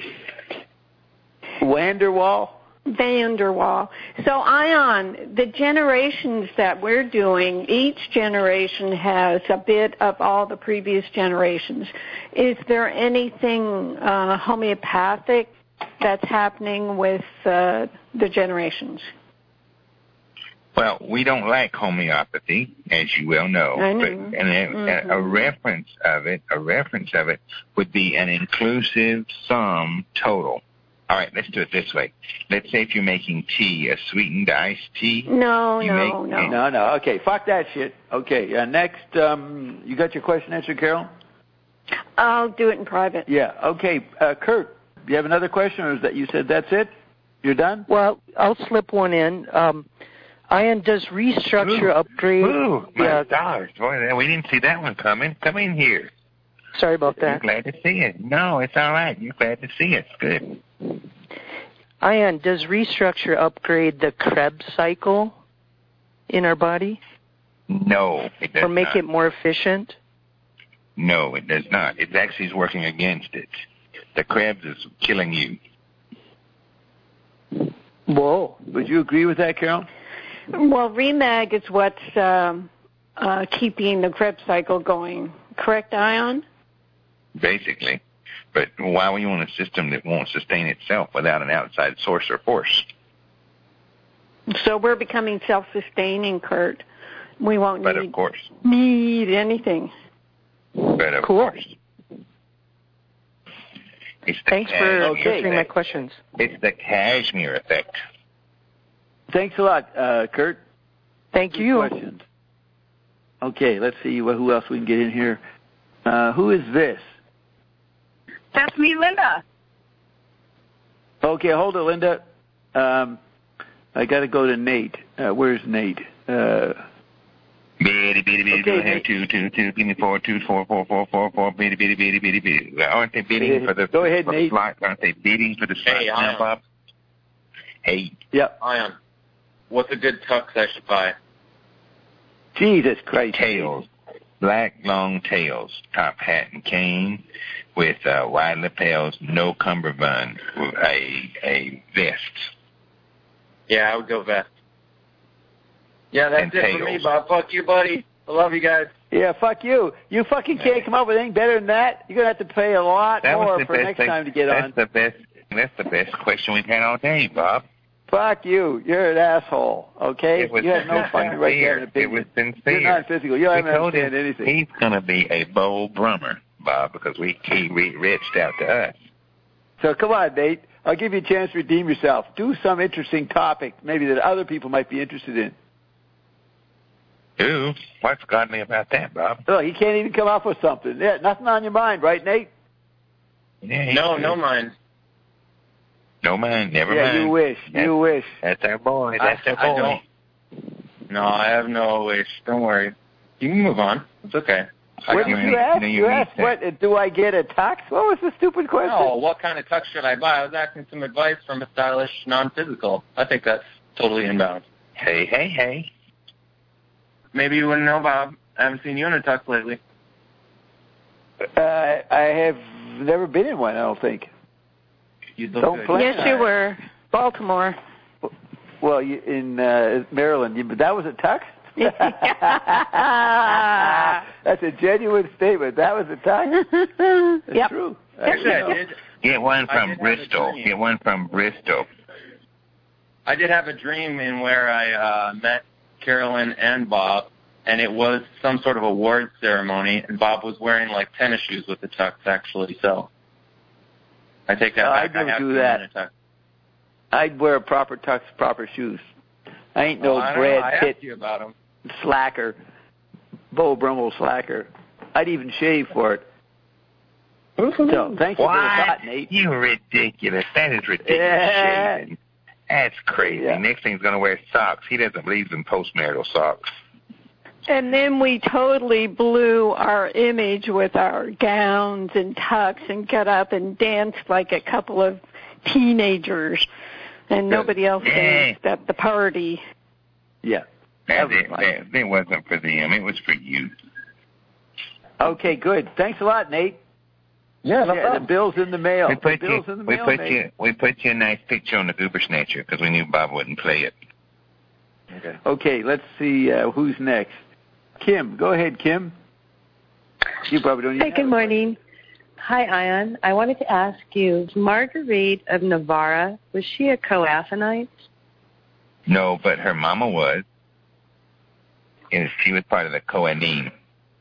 Wanderwall? Vanderwall. So, Ion, the generations that we're doing, each generation has a bit of all the previous generations. Is there anything uh, homeopathic that's happening with uh, the generations? Well, we don't like homeopathy, as you well know. I know. But, and a, Mm-hmm. a reference of it, a reference of it would be an inclusive sum total. All right, let's do it this way. Let's say if you're making tea, a sweetened iced tea. No, you no, make, no. No, no. Okay, fuck that shit. Okay, uh, next, um, you got your question answered, Carol? I'll do it in private. Yeah. Okay, uh, Kurt, do you have another question, or is that you said that's it? You're done? Well, I'll slip one in. Um, Ion, does restructure Ooh. upgrade? Ooh, my Yeah. gosh, boy, we didn't see that one coming. Come in here. Sorry about You're that. glad to see it. No, it's all right. You're glad to see it. Good. Ion, does restructure upgrade the Krebs cycle in our body? No, it does Or make not. it more efficient? No, it does not. It actually is working against it. The Krebs is killing you. Whoa. Would you agree with that, Carol? Well, Remag is what's um, uh, keeping the Krebs cycle going. Correct, Ion? Basically. But why would you want a system that won't sustain itself without an outside source or force? So we're becoming self-sustaining, Kurt. We won't But need, of course. need anything. But of Cool. course. It's the Thanks for cashmere answering my effect. questions. It's the cashmere effect. Thanks a lot, uh, Kurt. Thank Good you. questions. Okay, let's see what, who else we can get in here. Uh, who is this? That's me, Linda. Okay, hold it, Linda. Um, I got to go to Nate. Uh, where's Nate? Uh, Betty. bitty bitty bitty. Do have two two two. Give me four two four four four four four. Bitty bitty bitty bitty bitty. Aren't they bidding for the? Go ahead, for Nate. The slot? Aren't they bidding for the slot Hey, now, Bob? Hey. Yep. Ion. What's a good tux I should buy? Jesus Christ. Tails. Black long tails, top hat and cane, with uh, wide lapels, no cummerbund, a a vest. Yeah, I would go vest. Yeah, that's And it tails. for me, Bob. Fuck you, buddy. I love you guys. Yeah, fuck you. You fucking can't come up with anything better than that. You're gonna have to pay a lot That was more the for best next thing. time to get that's on. The best, that's the best question we've had all day, Bob. Fuck you. You're an asshole. Okay. It was You have no fucking right to have an sincere. opinion. It was sincere. You're not physical. You We haven't told understand him anything. He's going to be a bold drummer, Bob, because we he re- reached out to us. So come on, Nate. I'll give you a chance to redeem yourself. Do some interesting topic, maybe that other people might be interested in. Ooh, what's godly about that, Bob? Oh, he can't even come up with something. Yeah, nothing on your mind, right, Nate? Yeah, No, he- no mind. No mind, never yeah, mind. you wish. That's, you wish. That's our boy. That's I, our I boy. don't. No, I have no wish. Don't worry. You can move on. It's okay. I What got did my- you ask? you know, You you asked, need what, do I get a tux? What was the stupid question? No, what kind of tux should I buy? I was asking some advice from a stylish non-physical. I think that's totally inbound. Hey, hey, hey. Maybe you wouldn't know, Bob. I haven't seen you in a tux lately. Uh, I have never been in one, I don't think. You look Don't good. play. Yes, you were. Baltimore. Well, you, in uh, Maryland, you, but that was a tux? That's a genuine statement. That was a tux? It's Yep. true. Actually, I did. Get one I from did have a Bristol. dream. Get one from Bristol. I did have a dream in where I uh, met Carolyn and Bob, and it was some sort of award ceremony, and Bob was wearing like tennis shoes with the tux, actually. So I take that Uh, back. I'd never I have do been that. in a tux. I'd wear a proper tux, proper shoes. I ain't no Well, I don't know. I Brad Pitt asked you about him. slacker, Bo Brummel slacker. I'd even shave for it. So, thank you What? for the thought, Nate. You ridiculous. That is ridiculous. Yeah. Shaving. That's crazy. Yeah. Next thing he's going to wear socks. He doesn't believe in postmarital socks. And then we totally blew our image with our gowns and tucks and got up and danced like a couple of teenagers, and nobody else Yeah. danced at the party. Yeah. That, was it, fun. that, it wasn't for them. It was for you. Okay, good. Thanks a lot, Nate. Yeah, no Yeah, the problem. bill's in the mail. We The put bill's you. in the We mail, put Nate. you. We put you a nice picture on the Goober Snatcher because we knew Bob wouldn't play it. Okay. Okay, let's see uh, who's next. Kim, go ahead, Kim. You probably don't even Hi, have good a morning. Hi, Ion. I wanted to ask you, Marguerite of Navarra, was she a coathonite? No, but her mama was. And she was part of the Kohanim.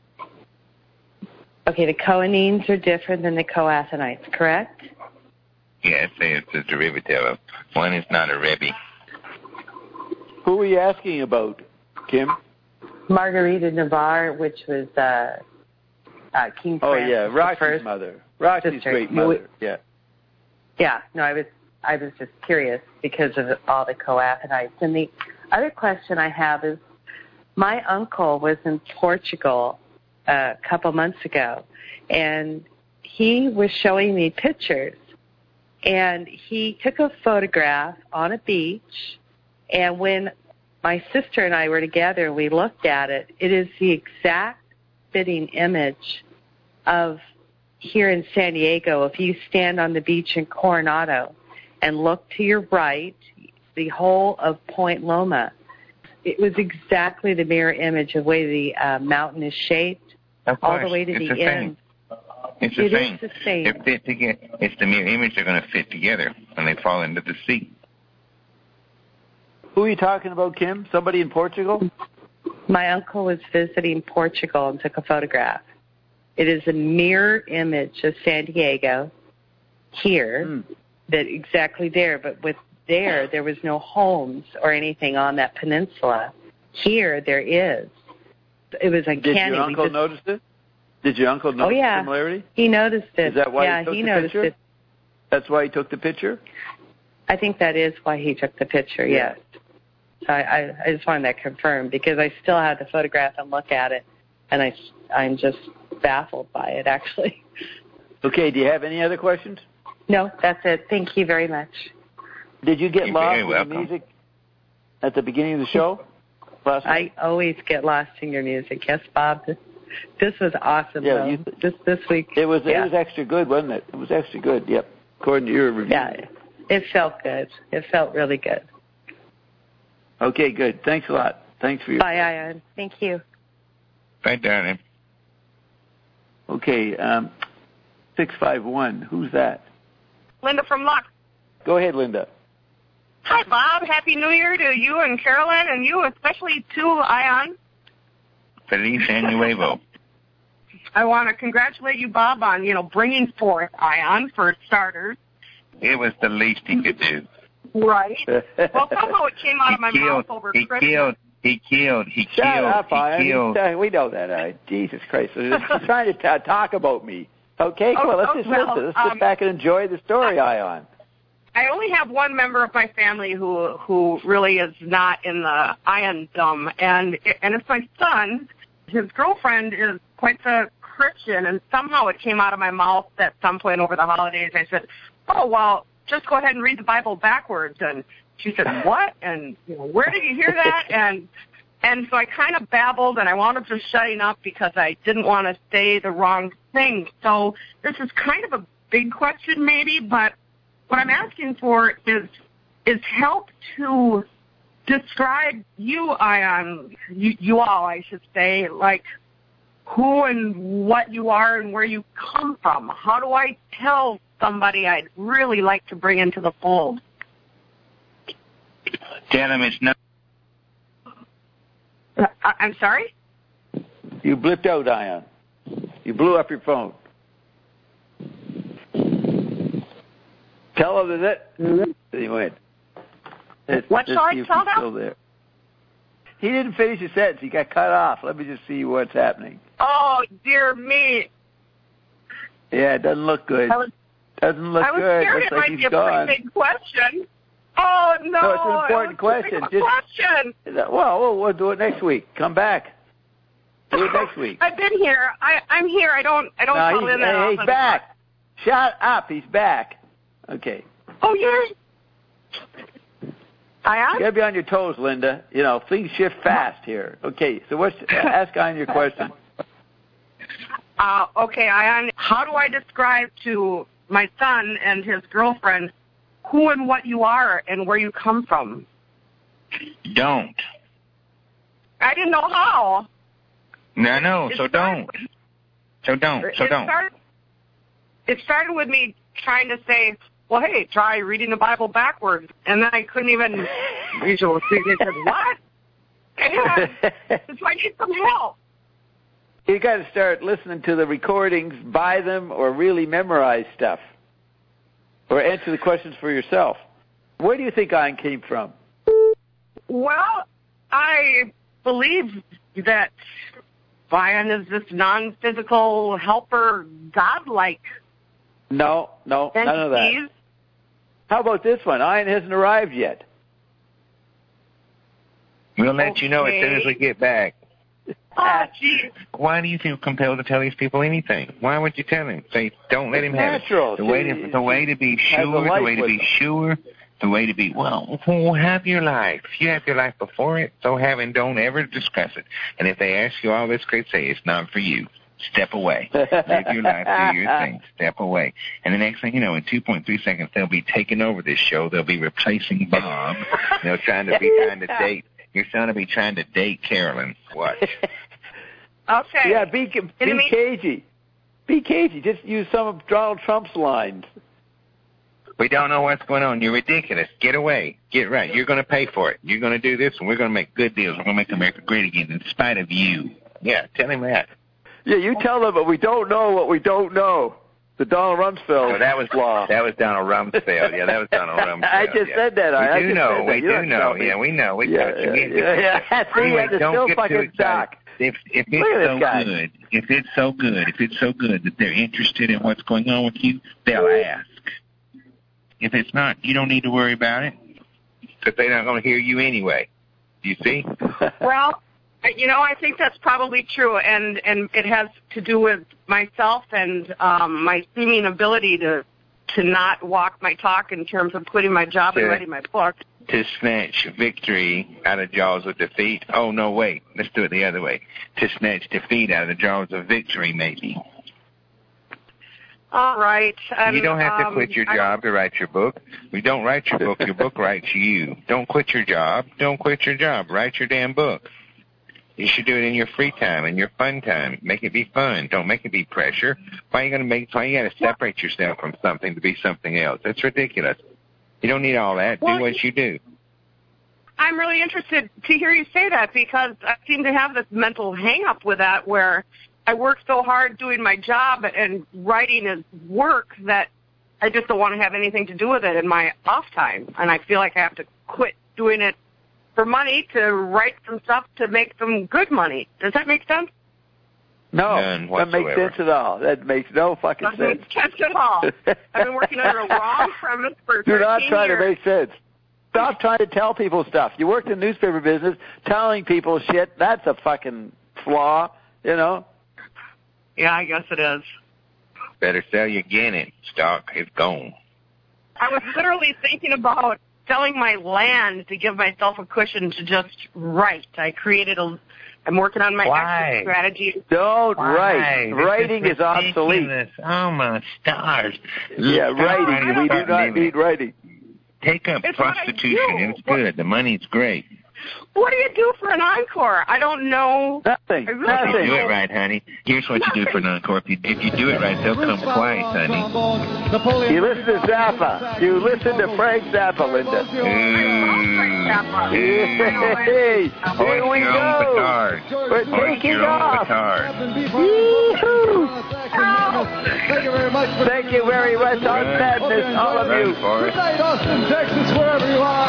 Okay, the Coanines are different than the coathonites, correct? Yes, it's a derivative of. One is not a Rebbe. Who are you asking about, Kim? Marguerite of Navarre, which was uh, uh, King Oh, Francis yeah, the Roxy's first. mother. Roxy's sister. great You mother. would- Yeah. Yeah, no, I was I was just curious because of all the coathonites. And the other question I have is, my uncle was in Portugal a couple months ago, and he was showing me pictures. And he took a photograph on a beach, and when my sister and I were together, we looked at it. It is the exact fitting image of here in San Diego. If you stand on the beach in Coronado and look to your right, the whole of Point Loma, it was exactly the mirror image of the way the uh, mountain is shaped, Of all course, the way to it's the the end. same. It's the It same. is the same. They're fit together. It's the mirror image. They're going to fit together when they fall into the sea. Who are you talking about, Kim? Somebody in Portugal? My uncle was visiting Portugal and took a photograph. It is a mirror image of San Diego here, Mm. that exactly there, but with there, there was no homes or anything on that peninsula. Here, there is. It was Did uncanny. your We uncle just- notice it? Did your uncle notice Oh, yeah. the similarity? He noticed it. Is that why yeah, he took he the noticed picture? it. That's why he took the picture? I think that is why he took the picture, Yeah. yes. So I, I, I just wanted that confirmed because I still had to photograph and look at it, and I, I'm just baffled by it, actually. Okay, do you have any other questions? No, that's it. Thank you very much. Did you get You're lost very in welcome. the music at the beginning of the show? Last I always get lost in your music. Yes, Bob. This, this was awesome. Yeah, though. you, this this week. It was yeah. it was extra good, wasn't it? It was extra good. Yep, according to your review. Yeah, it felt good. It felt really good. Okay, good. Thanks a lot. Thanks for your. Bye, Ion. Thank you. Bye, darling. Okay, um, six five one. Who's that? Linda from Lux. Go ahead, Linda. Hi, Bob. Happy New Year to you and Carolyn, and you especially to Ion. Feliz Año Nuevo. I want to congratulate you, Bob, on, you know, bringing forth Ion for starters. It was the least he could do. Right. Well, somehow it came out of my he killed, mouth over he Christmas. Killed, he killed. He Shut killed. up, he Ion. killed. Uh, we know that. Uh, Jesus Christ. He's trying to t- talk about me. Okay, come Oh, on. Let's oh, just well, listen. Let's um, sit back and enjoy the story, Ion. I only have one member of my family who who really is not in the Iondom, and and it's my son. His girlfriend is quite the Christian, and somehow it came out of my mouth at some point over the holidays. I said, "Oh well, just go ahead and read the Bible backwards." And she said, "What?" And you know, where did you hear that? And and so I kind of babbled, and I wound up just shutting up because I didn't want to say the wrong thing. So this is kind of a big question, maybe, but what I'm asking for is is help to describe you, Ion, you, you all, I should say, like who and what you are and where you come from. How do I tell somebody I'd really like to bring into the fold? Tell him it's no. I, I'm sorry? You blipped out, Ion. You blew up your phone. Tell him that. He went. What shall I tell them? Still there. He didn't finish his sentence. He got cut off. Let me just see what's happening. Oh, dear me. Yeah, it doesn't look good. I was, doesn't look I was good. scared Looks it like might he's be a gone. pretty big question. Oh, no. No, it's an important question. Just, question. well, well, we'll do it next week. Come back. Do it next week. I've been here. I, I'm here. I don't. I don't no, call he's, in that hey, often. he's back. Shut up. He's back. Okay. Oh, you're. I am. You gotta be on your toes, Linda. You know, things shift fast here. Okay. So what's ask on your question? Uh, okay, Ion. How do I describe to my son and his girlfriend who and what you are and where you come from? Don't. I didn't know how. No, no. It So started- don't. So don't. So it don't. Started, it started with me trying to say, well, hey, try reading the Bible backwards. And then I couldn't even visual see. They said, what? Yeah, so I need some help. You got to start listening to the recordings, buy them, or really memorize stuff. Or answer the questions for yourself. Where do you think Ion came from? Well, I believe that Ion is this non-physical helper, godlike. No, no, none of that. entities. How about this one? Ion hasn't arrived yet. We'll let you know as soon as we get back. Oh, geez. Why do you feel compelled to tell these people anything? Why would you tell him? Say, don't let him have natural. it. The way See, to, the way to be has a sure, life the way to with be them. sure, the way to be, well, well, have your life. You have your life before it, so have and don't ever discuss it. And if they ask you all this great, say, it's not for you. Step away. Live your life, do your thing. Step away. And the next thing you know, in two point three seconds, they'll be taking over this show. They'll be replacing Bob. They'll trying to be trying to date. You're trying to be trying to date Carolyn. Watch. Okay. Yeah, be, be In the mean- cagey. Be cagey. Just use some of Donald Trump's lines. We don't know what's going on. You're ridiculous. Get away. Get right. You're going to pay for it. You're going to do this, and we're going to make good deals. We're going to make America great again in spite of you. Yeah, tell him that. Yeah, you tell them, but we don't know what we don't know. The Donald Rumsfeld Oh, that was law. that was Donald Rumsfeld. Yeah, that was Donald Rumsfeld. I just yeah. said that. We I do just know. said that. We You do don't know. tell me. Yeah, we know. We Yeah, got you. We- yeah, yeah, yeah. See, Anyway, it's don't still get fucking too excited. shock. If if Look at it's this so guy. good, if it's so good, if it's so good that they're interested in what's going on with you, they'll ask. If it's not, you don't need to worry about it because they're not going to hear you anyway. You see? Well, you know, I think that's probably true, and, and it has to do with myself and um, my seeming ability to to not walk my talk in terms of quitting my job and Yeah. writing my book. To snatch victory out of jaws of defeat. Oh, no, wait. Let's do it the other way. To snatch defeat out of the jaws of victory, maybe. All right. And, you don't have to um, quit your I- job to write your book. We don't write your book. Your book writes you. Don't quit your job. Don't quit your job. Write your damn book. You should do it in your free time, in your fun time. Make it be fun. Don't make it be pressure. Why are you going to make? Why you got to separate yourself from something to be something else? That's ridiculous. You don't need all that. Well, do what you do. I'm really interested to hear you say that because I seem to have this mental hang-up with that where I work so hard doing my job and writing is work that I just don't want to have anything to do with it in my off time. And I feel like I have to quit doing it for money to write some stuff to make some good money. Does that make sense? No, None that makes whatsoever. sense at all. That makes no fucking Doesn't sense. make sense at all. I've been working under a wrong premise for Do not thirteen try years. to make sense. Stop trying to tell people stuff. You worked in the newspaper business, telling people shit. That's a fucking flaw, you know. Yeah, I guess it is. Better sell your Gannon stock. It's gone. I was literally thinking about selling my land to give myself a cushion to just write. I created a. I'm working on my Why? exit strategy. Don't Why? write. This Writing is, is obsolete. ridiculous. Oh, my stars. Yeah, Stop writing. We do Start not living need it. writing. Take up It's what I prostitution. do. It's good. The money's great. What do you do for an encore? I don't know. Nothing. I really If you don't do it know. right, honey, here's what you do for an encore. If you, if you do it right, they'll come twice, honey. You listen to Zappa. You listen to Frank Zappa, Linda. Ooh. Hey, here we Hoist your own go. petard. We're Hoist taking your own off. petard. Thank you very much. For Thank you very much on Madness, all of Run, you. Forrest. Good night, Austin, Texas, wherever you are.